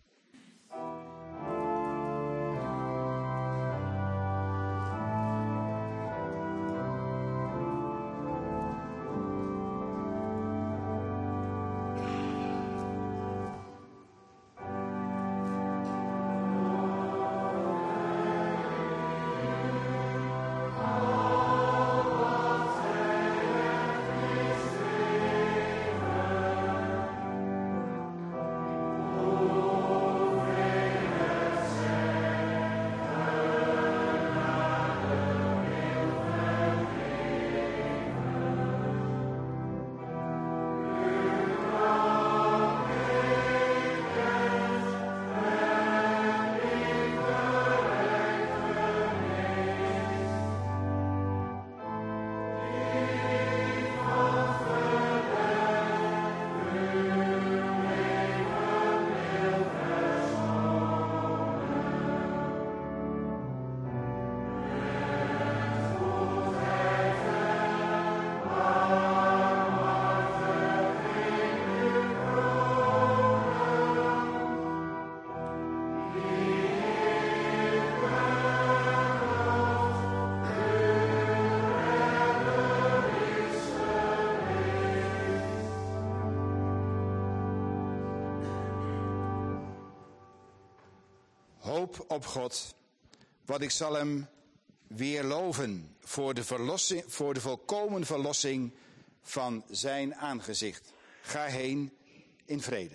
Hoop op God, want ik zal hem weer loven voor de volkomen verlossing van zijn aangezicht. Ga heen in vrede.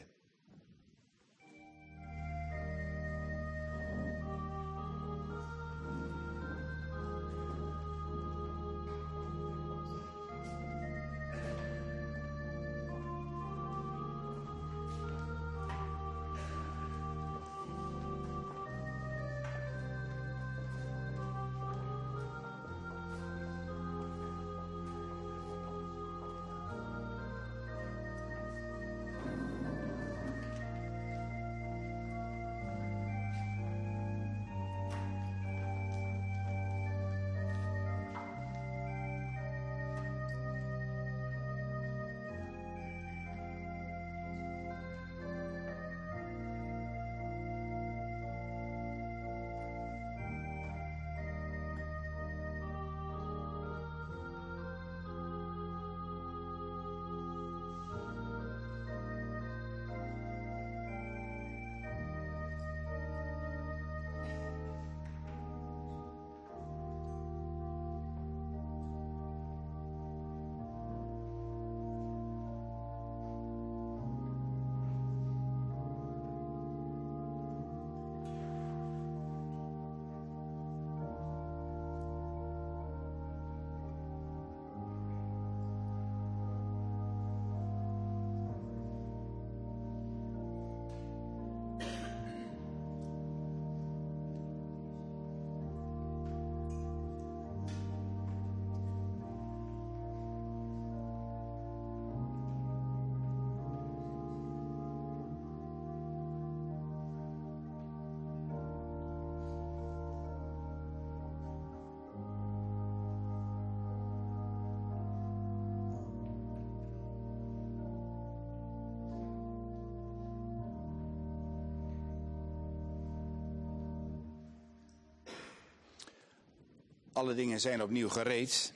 Alle dingen zijn opnieuw gereed.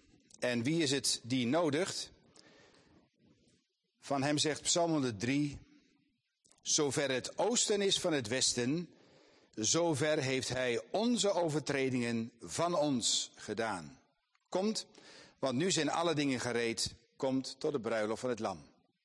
En wie is het die nodigt? Van hem zegt Psalm 103, zover het oosten is van het westen, zover heeft hij onze overtredingen van ons gedaan. Komt, want nu zijn alle dingen gereed. Komt tot de bruiloft van het Lam.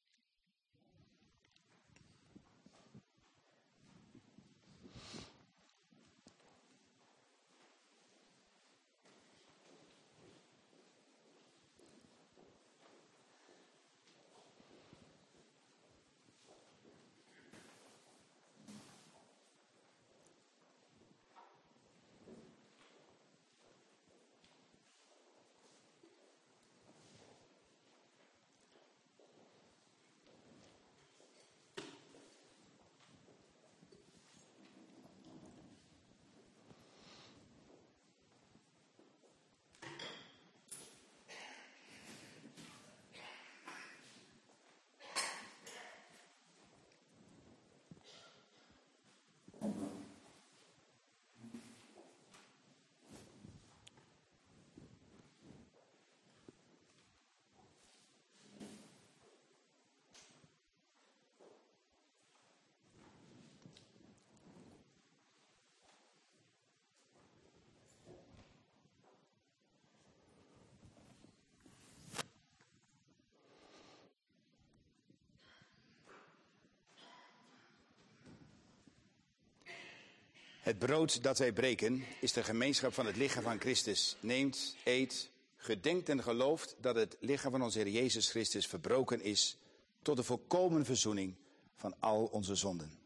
Het brood dat wij breken is de gemeenschap van het lichaam van Christus. Neemt, eet, gedenkt en gelooft dat het lichaam van onze Heer Jezus Christus verbroken is tot de volkomen verzoening van al onze zonden.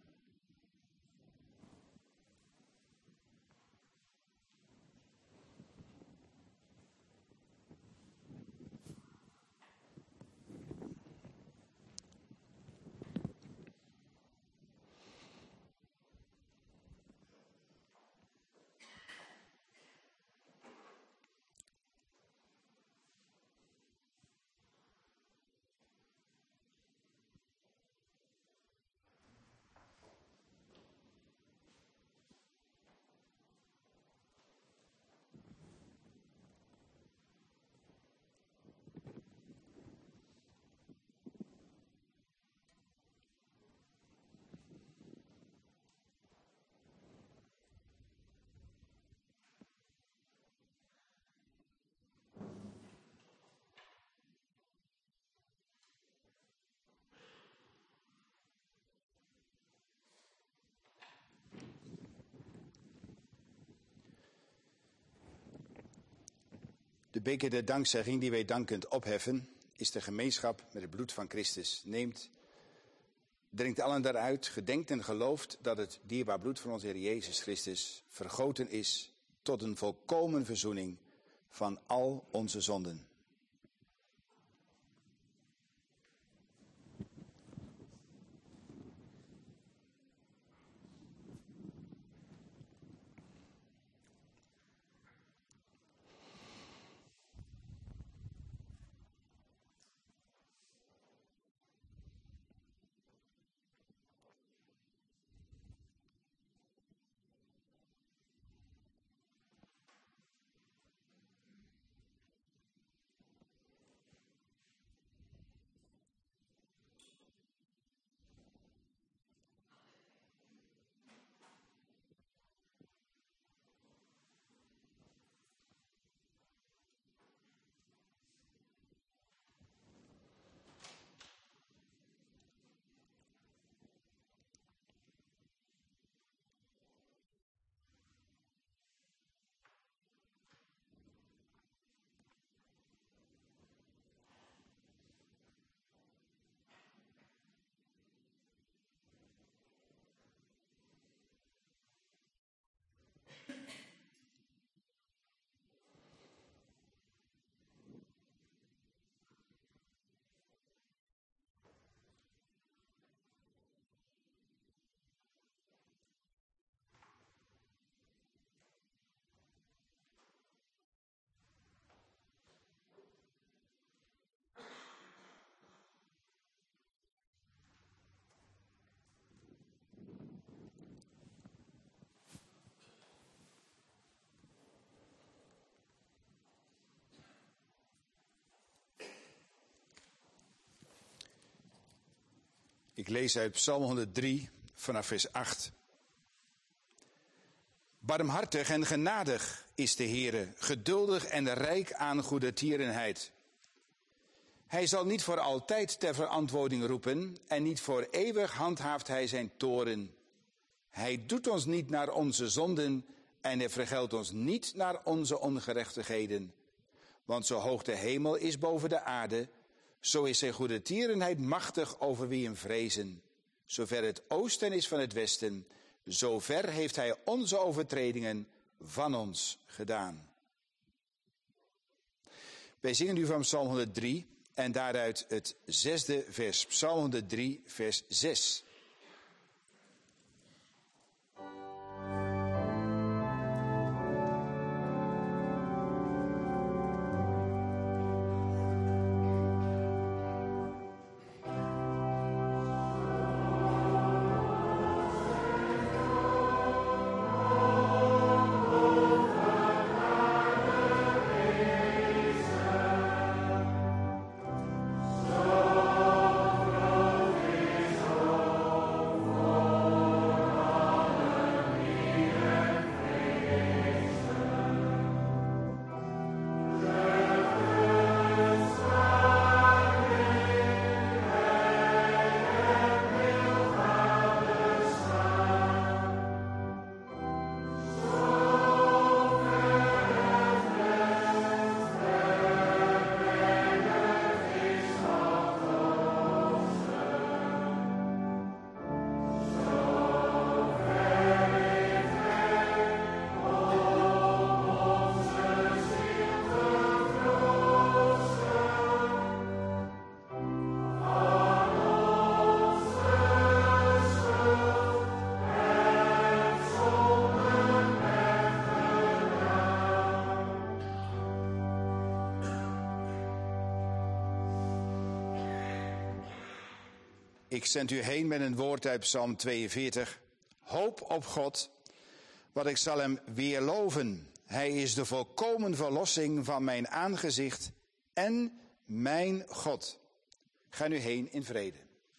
De beker der dankzegging die wij dankend opheffen, is de gemeenschap met het bloed van Christus. Neemt, drinkt allen daaruit, gedenkt en gelooft dat het dierbaar bloed van onze Heer Jezus Christus vergoten is tot een volkomen verzoening van al onze zonden. Ik lees uit Psalm 103 vanaf vers 8. Barmhartig en genadig is de Heere, geduldig en rijk aan goedertierenheid. Hij zal niet voor altijd ter verantwoording roepen en niet voor eeuwig handhaaft hij zijn toorn. Hij doet ons niet naar onze zonden en hij vergeldt ons niet naar onze ongerechtigheden. Want zo hoog de hemel is boven de aarde, zo is zijn goedertierenheid machtig over wie hem vrezen. Zover het oosten is van het westen, zover heeft hij onze overtredingen van ons gedaan. Wij zingen nu van Psalm 103 en daaruit het 6e vers. Psalm 103, vers 6. Ik zend u heen met een woord uit Psalm 42. Hoop op God, want ik zal hem weer loven. Hij is de volkomen verlossing van mijn aangezicht en mijn God. Ga nu heen in vrede.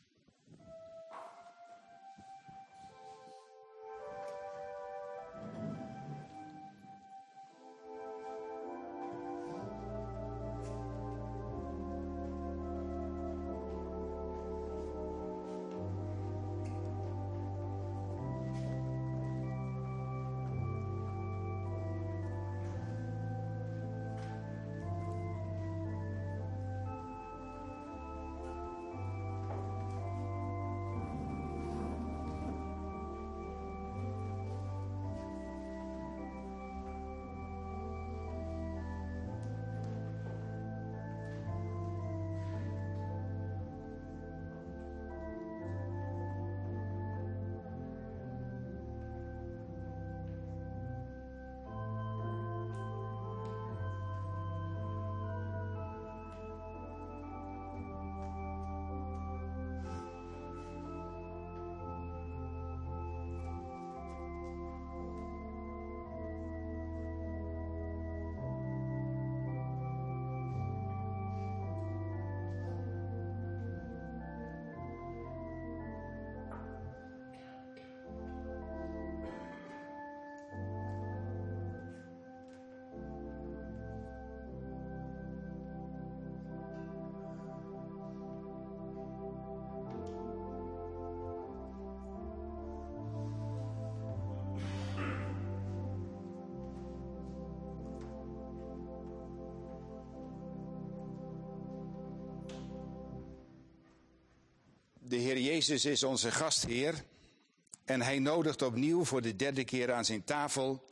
De Heer Jezus is onze gastheer en hij nodigt opnieuw voor de derde keer aan zijn tafel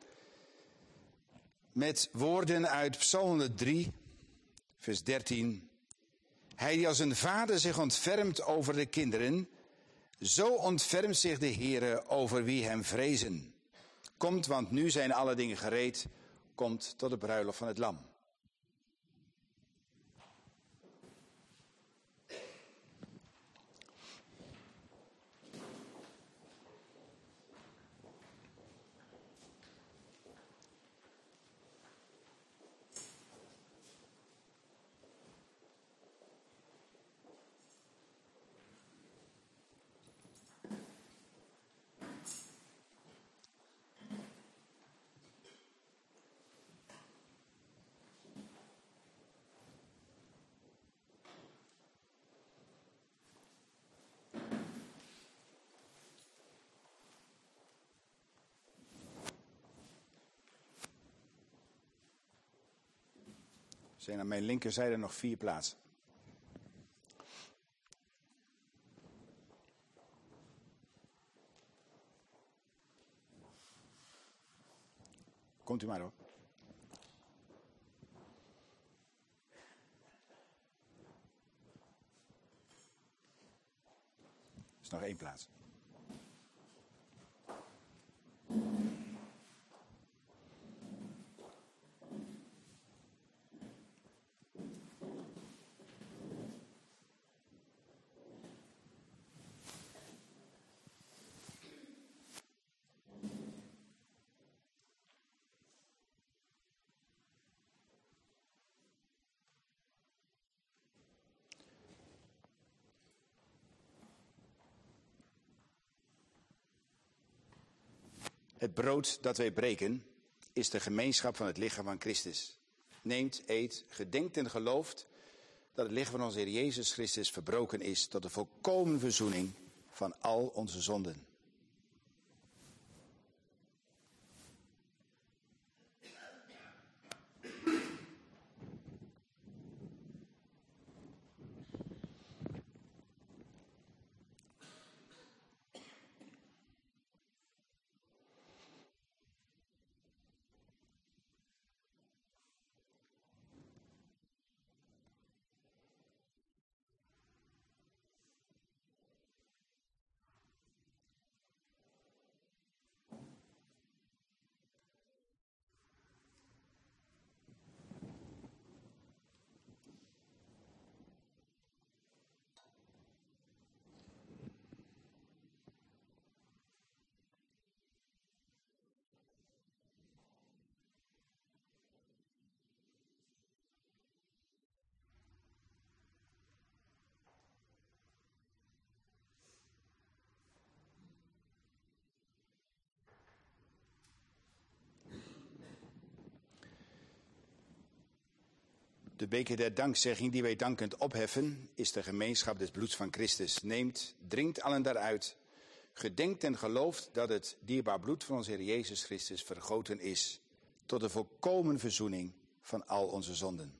met woorden uit Psalm 103, vers 13. Hij die als een vader zich ontfermt over de kinderen, zo ontfermt zich de Heere over wie hem vrezen. Komt, want nu zijn alle dingen gereed, komt tot de bruiloft van het Lam. Er zijn aan mijn linkerzijde nog 4 plaatsen. Komt u maar hoor. Er is nog 1 plaats. Het brood dat wij breken is de gemeenschap van het lichaam van Christus. Neemt, eet, gedenkt en gelooft dat het lichaam van onze Heer Jezus Christus verbroken is tot de volkomen verzoening van al onze zonden. De beker der dankzegging die wij dankend opheffen, is de gemeenschap des bloeds van Christus. Neemt, drinkt allen daaruit, gedenkt en gelooft dat het dierbaar bloed van onze Heer Jezus Christus vergoten is, tot de volkomen verzoening van al onze zonden.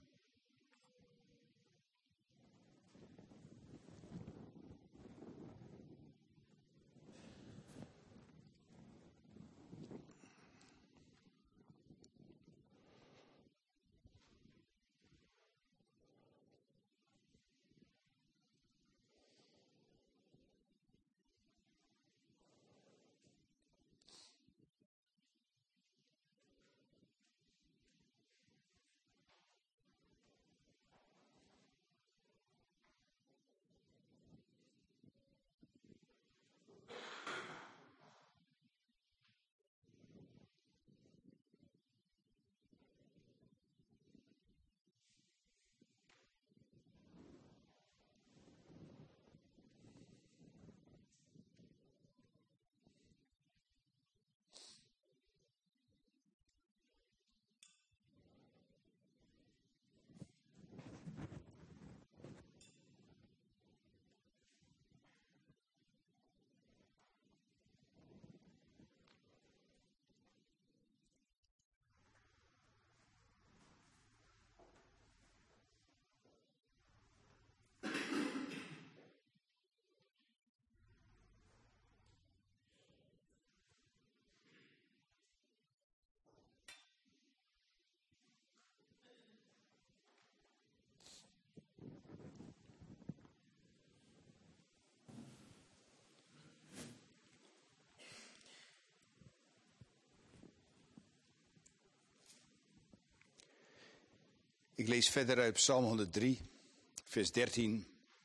Ik lees verder uit Psalm 103, vers 13.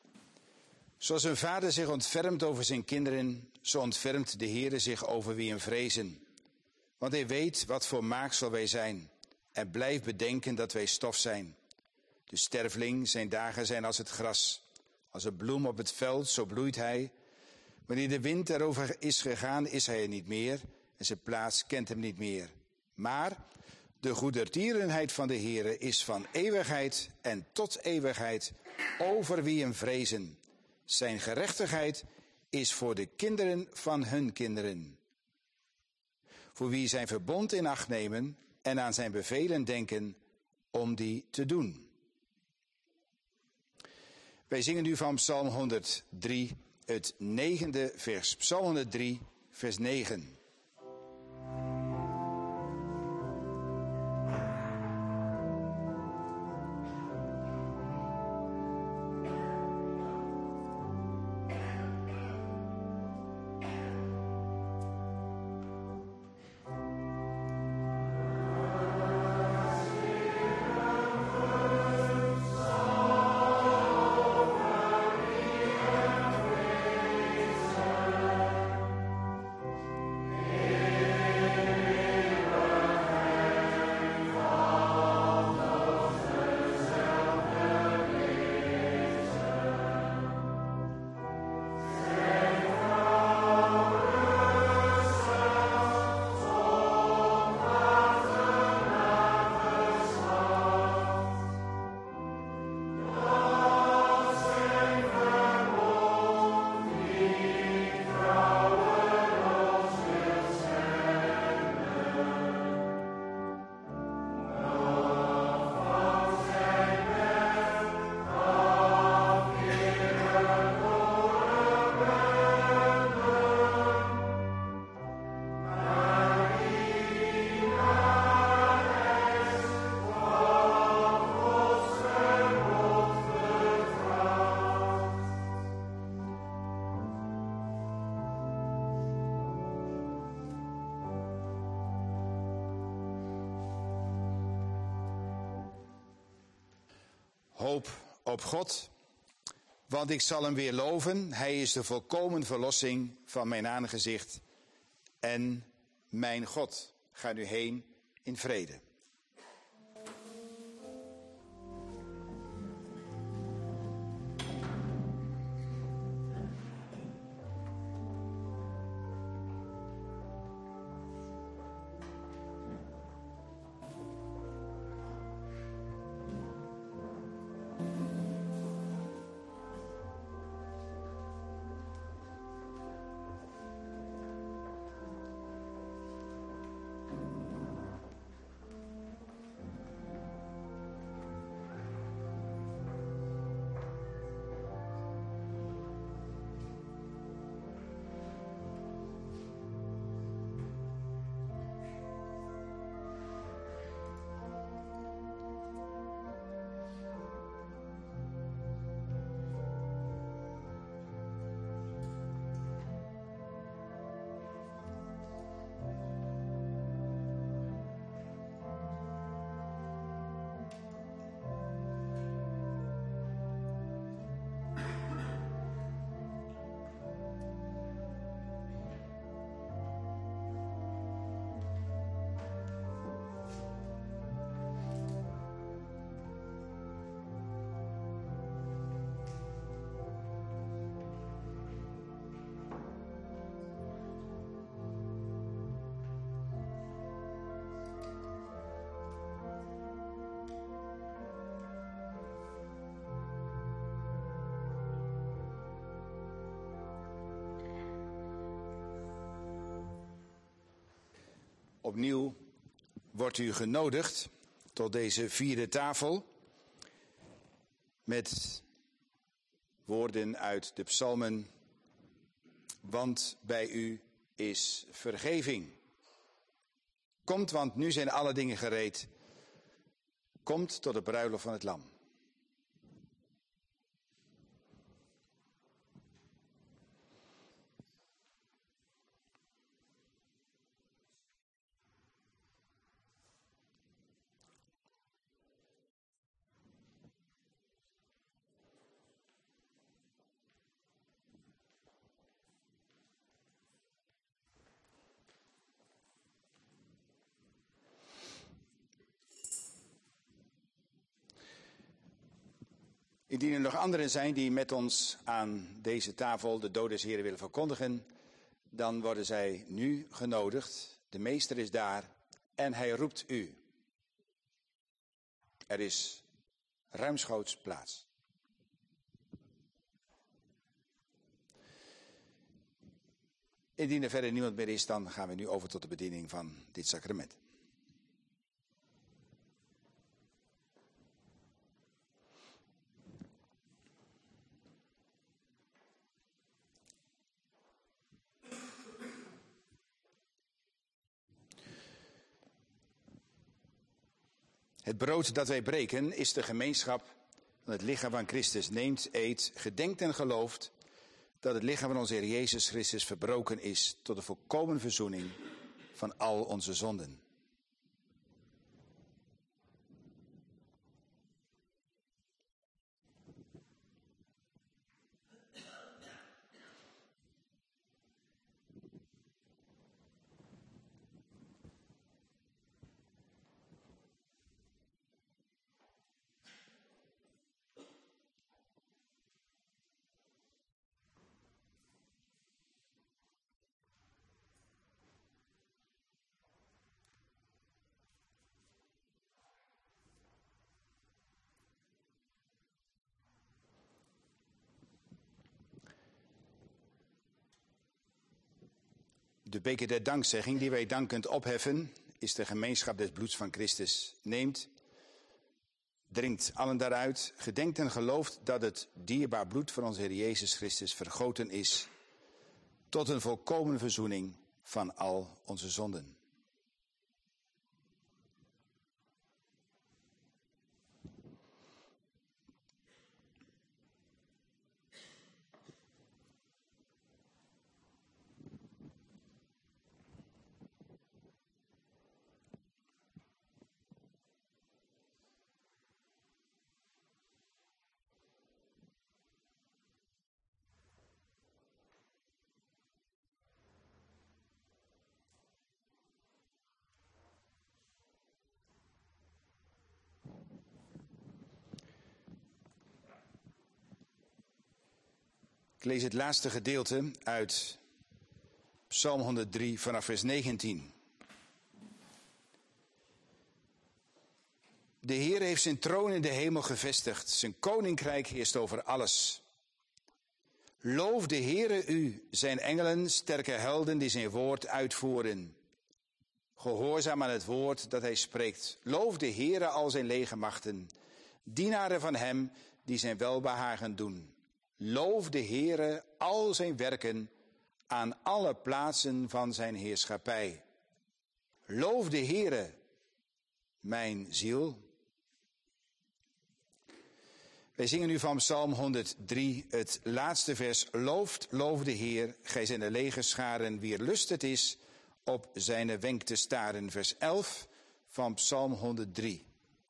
Zoals een vader zich ontfermt over zijn kinderen, zo ontfermt de Heere zich over wie hem vrezen. Want hij weet wat voor maaksel wij zijn en blijft bedenken dat wij stof zijn. De sterveling, zijn dagen zijn als het gras. Als een bloem op het veld, zo bloeit hij. Wanneer de wind erover is gegaan, is hij er niet meer en zijn plaats kent hem niet meer. Maar de goedertierenheid van de Heere is van eeuwigheid en tot eeuwigheid over wie hem vrezen. Zijn gerechtigheid is voor de kinderen van hun kinderen. Voor wie zijn verbond in acht nemen en aan zijn bevelen denken om die te doen. Wij zingen nu van Psalm 103, het 9e vers. Psalm 103, vers 9. Hoop op God, want ik zal hem weer loven. Hij is de volkomen verlossing van mijn aangezicht en mijn God. Ga nu heen in vrede. Opnieuw wordt u genodigd tot deze vierde tafel met woorden uit de psalmen. Want bij u is vergeving. Komt, want nu zijn alle dingen gereed. Komt tot de bruiloft van het Lam. Indien er nog anderen zijn die met ons aan deze tafel de dood des Heren willen verkondigen, dan worden zij nu genodigd. De meester is daar en hij roept u. Er is ruimschoots plaats. Indien er verder niemand meer is, dan gaan we nu over tot de bediening van dit sacrament. Het brood dat wij breken is de gemeenschap van het lichaam van Christus. Neemt, eet, gedenkt en gelooft dat het lichaam van onze Heer Jezus Christus verbroken is tot de volkomen verzoening van al onze zonden. De beker der dankzegging die wij dankend opheffen, is de gemeenschap des bloeds van Christus. Neemt, drinkt allen daaruit, gedenkt en gelooft dat het dierbaar bloed van onze Heer Jezus Christus vergoten is tot een volkomen verzoening van al onze zonden. Ik lees het laatste gedeelte uit Psalm 103 vanaf vers 19. De Heer heeft zijn troon in de hemel gevestigd. Zijn koninkrijk heerst over alles. Loof de Heere u, zijn engelen, sterke helden die zijn woord uitvoeren. Gehoorzaam aan het woord dat hij spreekt. Loof de Heere al zijn legermachten. Dienaren van hem die zijn welbehagen doen. Loof de Heere al zijn werken aan alle plaatsen van zijn heerschappij. Loof de Heere, mijn ziel. Wij zingen nu van Psalm 103 het laatste vers. Loof de Heer, gij zijn de legerscharen, wier lust het is op zijn wenk te staren. Vers 11 van Psalm 103.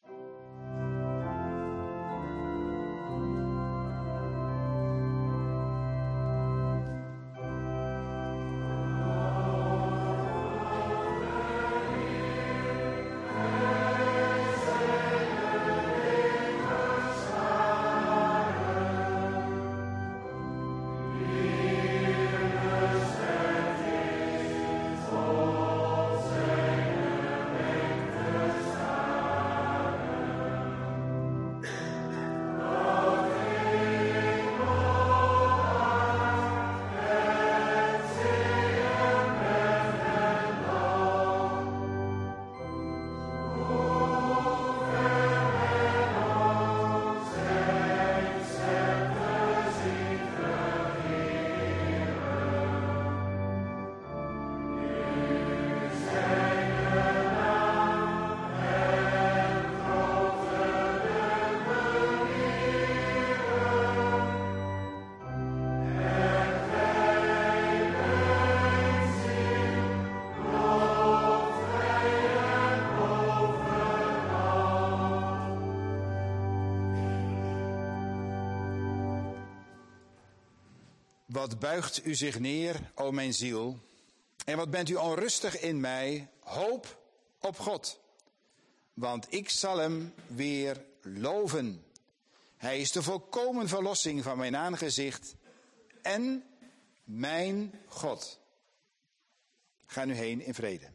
Wat buigt u zich neer, o mijn ziel, en wat bent u onrustig in mij? Hoop op God, want ik zal hem weer loven. Hij is de volkomen verlossing van mijn aangezicht en mijn God. Ga nu heen in vrede.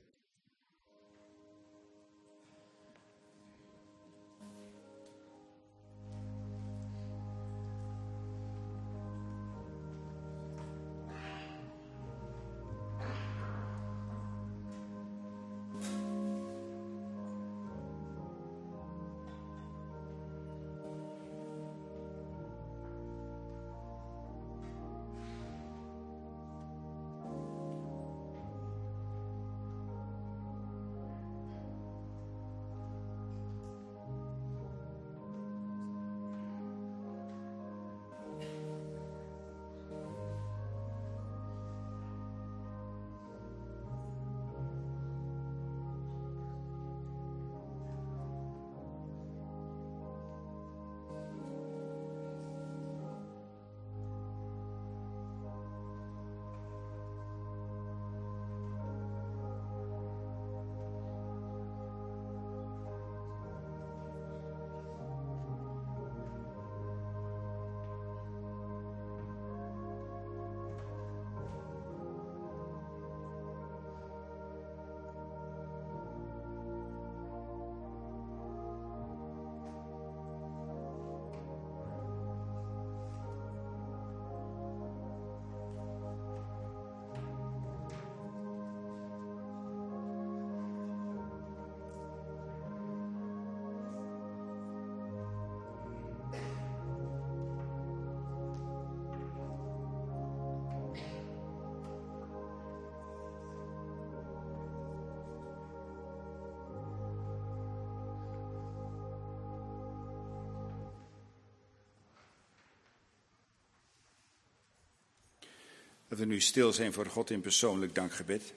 Dat we nu stil zijn voor God in persoonlijk dankgebed.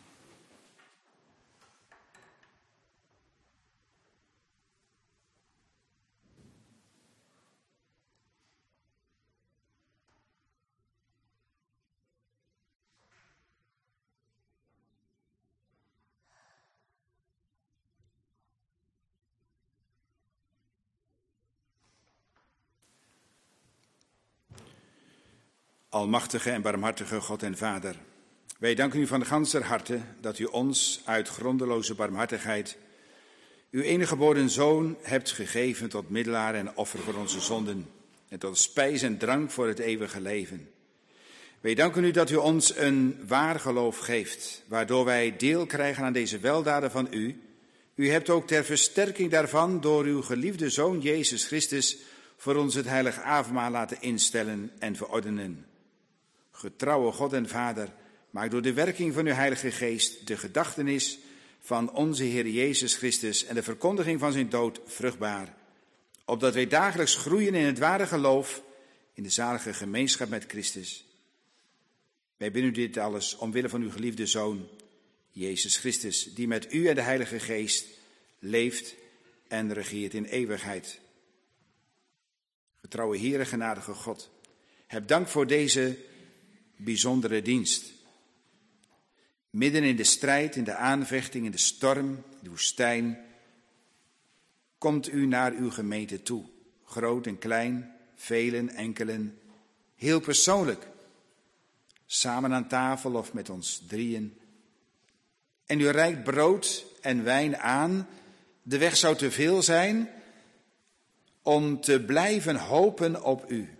Almachtige en barmhartige God en Vader, wij danken u van ganser harte dat u ons uit grondeloze barmhartigheid uw enige geboren Zoon hebt gegeven tot middelaar en offer voor onze zonden en tot spijs en drank voor het eeuwige leven. Wij danken u dat u ons een waar geloof geeft, waardoor wij deel krijgen aan deze weldaden van u. U hebt ook ter versterking daarvan door uw geliefde Zoon Jezus Christus voor ons het heilige avondmaal laten instellen en verordenen. Getrouwe God en Vader, maak door de werking van uw Heilige Geest de gedachtenis van onze Heer Jezus Christus en de verkondiging van zijn dood vruchtbaar, opdat wij dagelijks groeien in het ware geloof, in de zalige gemeenschap met Christus. Wij bidden u dit alles omwille van uw geliefde Zoon, Jezus Christus, die met u en de Heilige Geest leeft en regeert in eeuwigheid. Getrouwe Heere, genadige God, heb dank voor deze bijzondere dienst. Midden in de strijd, in de aanvechting, in de storm, in de woestijn, komt u naar uw gemeente toe. Groot en klein, velen, enkelen, heel persoonlijk. Samen aan tafel of met ons drieën. En u reikt brood en wijn aan. De weg zou te veel zijn om te blijven hopen op u.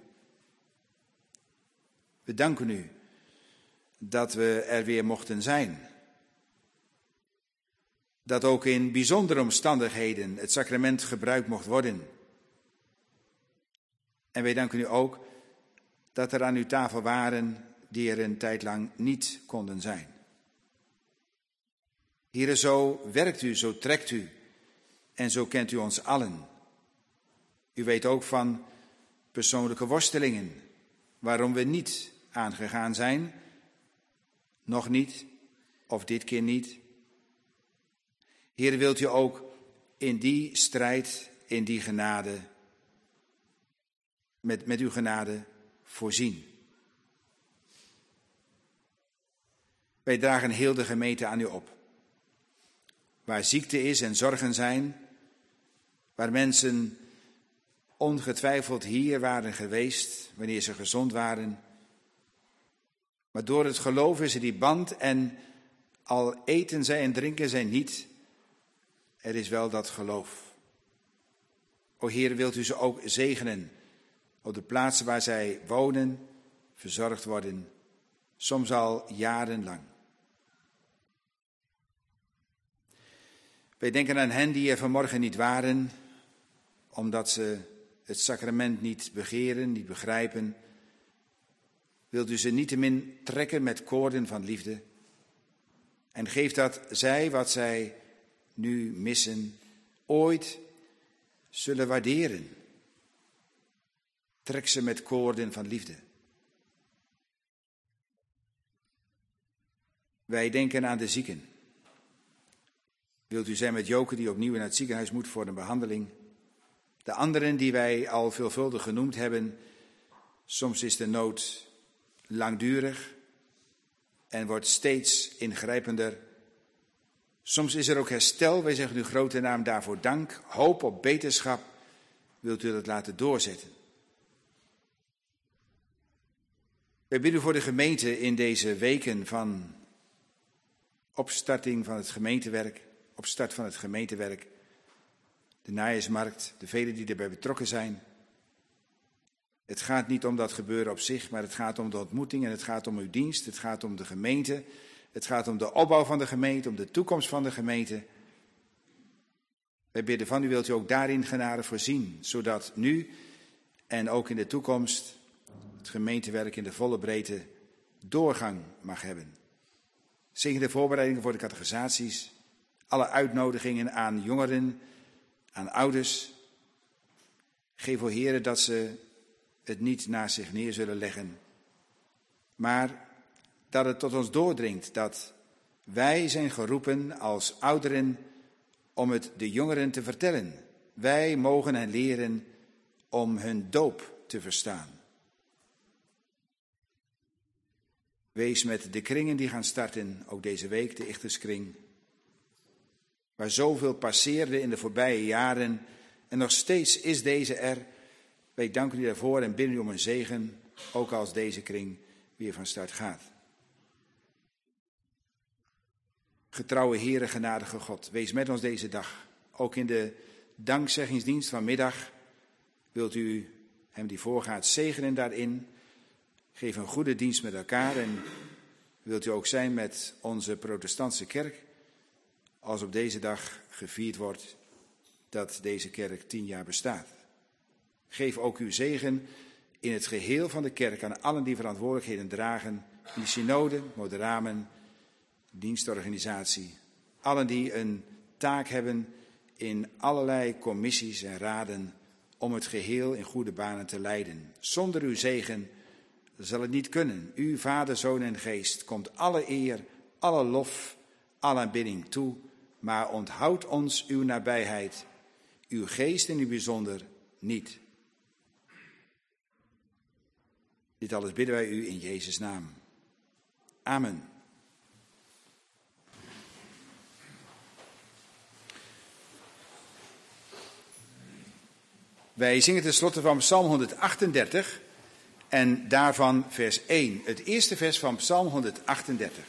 We danken u dat we er weer mochten zijn. Dat ook in bijzondere omstandigheden het sacrament gebruikt mocht worden. En wij danken u ook dat er aan uw tafel waren die er een tijd lang niet konden zijn. Heere, zo werkt u, zo trekt u en zo kent u ons allen. U weet ook van persoonlijke worstelingen waarom we niet aangegaan zijn, nog niet of dit keer niet. Heere, wilt u ook in die strijd, in die genade, met uw genade voorzien. Wij dragen heel de gemeente aan u op. Waar ziekte is en zorgen zijn, waar mensen ongetwijfeld hier waren geweest wanneer ze gezond waren. Maar door het geloof is er die band en al eten zij en drinken zij niet, er is wel dat geloof. O Heer, wilt u ze ook zegenen op de plaatsen waar zij wonen, verzorgd worden, soms al jarenlang. Wij denken aan hen die er vanmorgen niet waren, omdat ze het sacrament niet begeren, niet begrijpen. Wilt u ze niettemin trekken met koorden van liefde en geef dat zij wat zij nu missen ooit zullen waarderen. Trek ze met koorden van liefde. Wij denken aan de zieken. Wilt u zijn met Joke die opnieuw in het ziekenhuis moet voor een behandeling. De anderen die wij al veelvuldig genoemd hebben. Soms is de nood langdurig en wordt steeds ingrijpender. Soms is er ook herstel. Wij zeggen uw grote naam daarvoor dank. Hoop op beterschap. Wilt u dat laten doorzetten. Wij bidden voor de gemeente in deze weken van opstarting van het gemeentewerk. Opstart van het gemeentewerk. De najaarsmarkt, de velen die erbij betrokken zijn. Het gaat niet om dat gebeuren op zich, maar het gaat om de ontmoeting en het gaat om uw dienst. Het gaat om de gemeente. Het gaat om de opbouw van de gemeente, om de toekomst van de gemeente. Wij bidden van u, wilt u ook daarin genade voorzien, zodat nu en ook in de toekomst het gemeentewerk in de volle breedte doorgang mag hebben. Zegen de voorbereidingen voor de catechisaties, alle uitnodigingen aan jongeren, aan ouders. Geef, o Heere, dat ze het niet naast zich neer zullen leggen, maar dat het tot ons doordringt dat wij zijn geroepen als ouderen om het de jongeren te vertellen. Wij mogen hen leren om hun doop te verstaan. Wees met de kringen die gaan starten, ook deze week, de Ichterskring, waar zoveel passeerde in de voorbije jaren en nog steeds is deze er. Wij danken u daarvoor en bidden u om een zegen, ook als deze kring weer van start gaat. Getrouwe Heere, genadige God, wees met ons deze dag. Ook in de dankzeggingsdienst vanmiddag wilt u hem die voorgaat zegenen daarin. Geef een goede dienst met elkaar en wilt u ook zijn met onze protestantse kerk, als op deze dag gevierd wordt dat deze kerk 10 jaar bestaat. Geef ook uw zegen in het geheel van de kerk aan allen die verantwoordelijkheden dragen in de synode, moderamen, dienstorganisatie. Allen die een taak hebben in allerlei commissies en raden om het geheel in goede banen te leiden. Zonder uw zegen zal het niet kunnen. U, Vader, Zoon en Geest, komt alle eer, alle lof, alle aanbidding toe, maar onthoud ons uw nabijheid, uw geest in het bijzonder niet. Dit alles bidden wij u in Jezus' naam. Amen. Wij zingen tenslotte van Psalm 138 en daarvan vers 1. Het eerste vers van Psalm 138.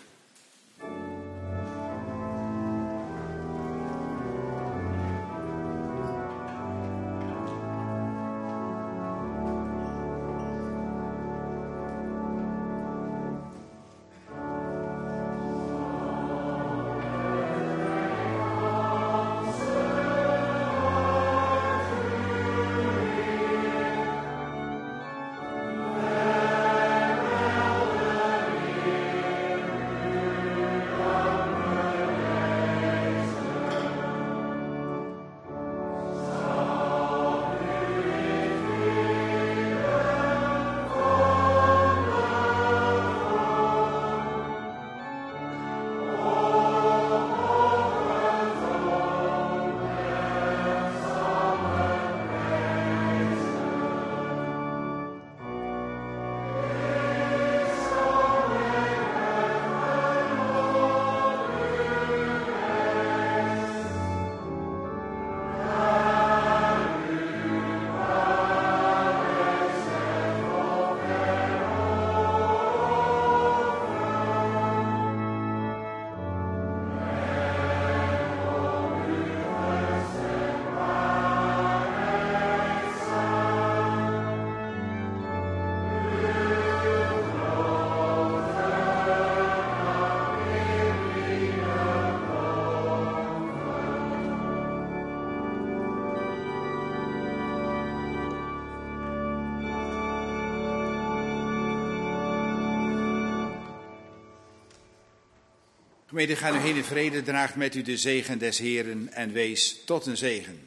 Gemeente, ga nu heen in vrede, draagt met u de zegen des Heeren en wees tot een zegen.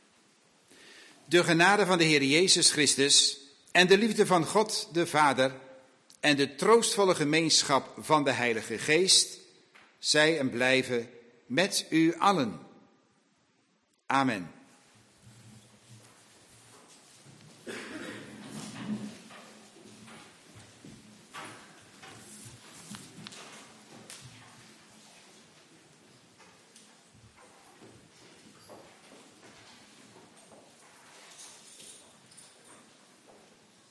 De genade van de Heer Jezus Christus en de liefde van God de Vader en de troostvolle gemeenschap van de Heilige Geest, zij en blijven met u allen. Amen.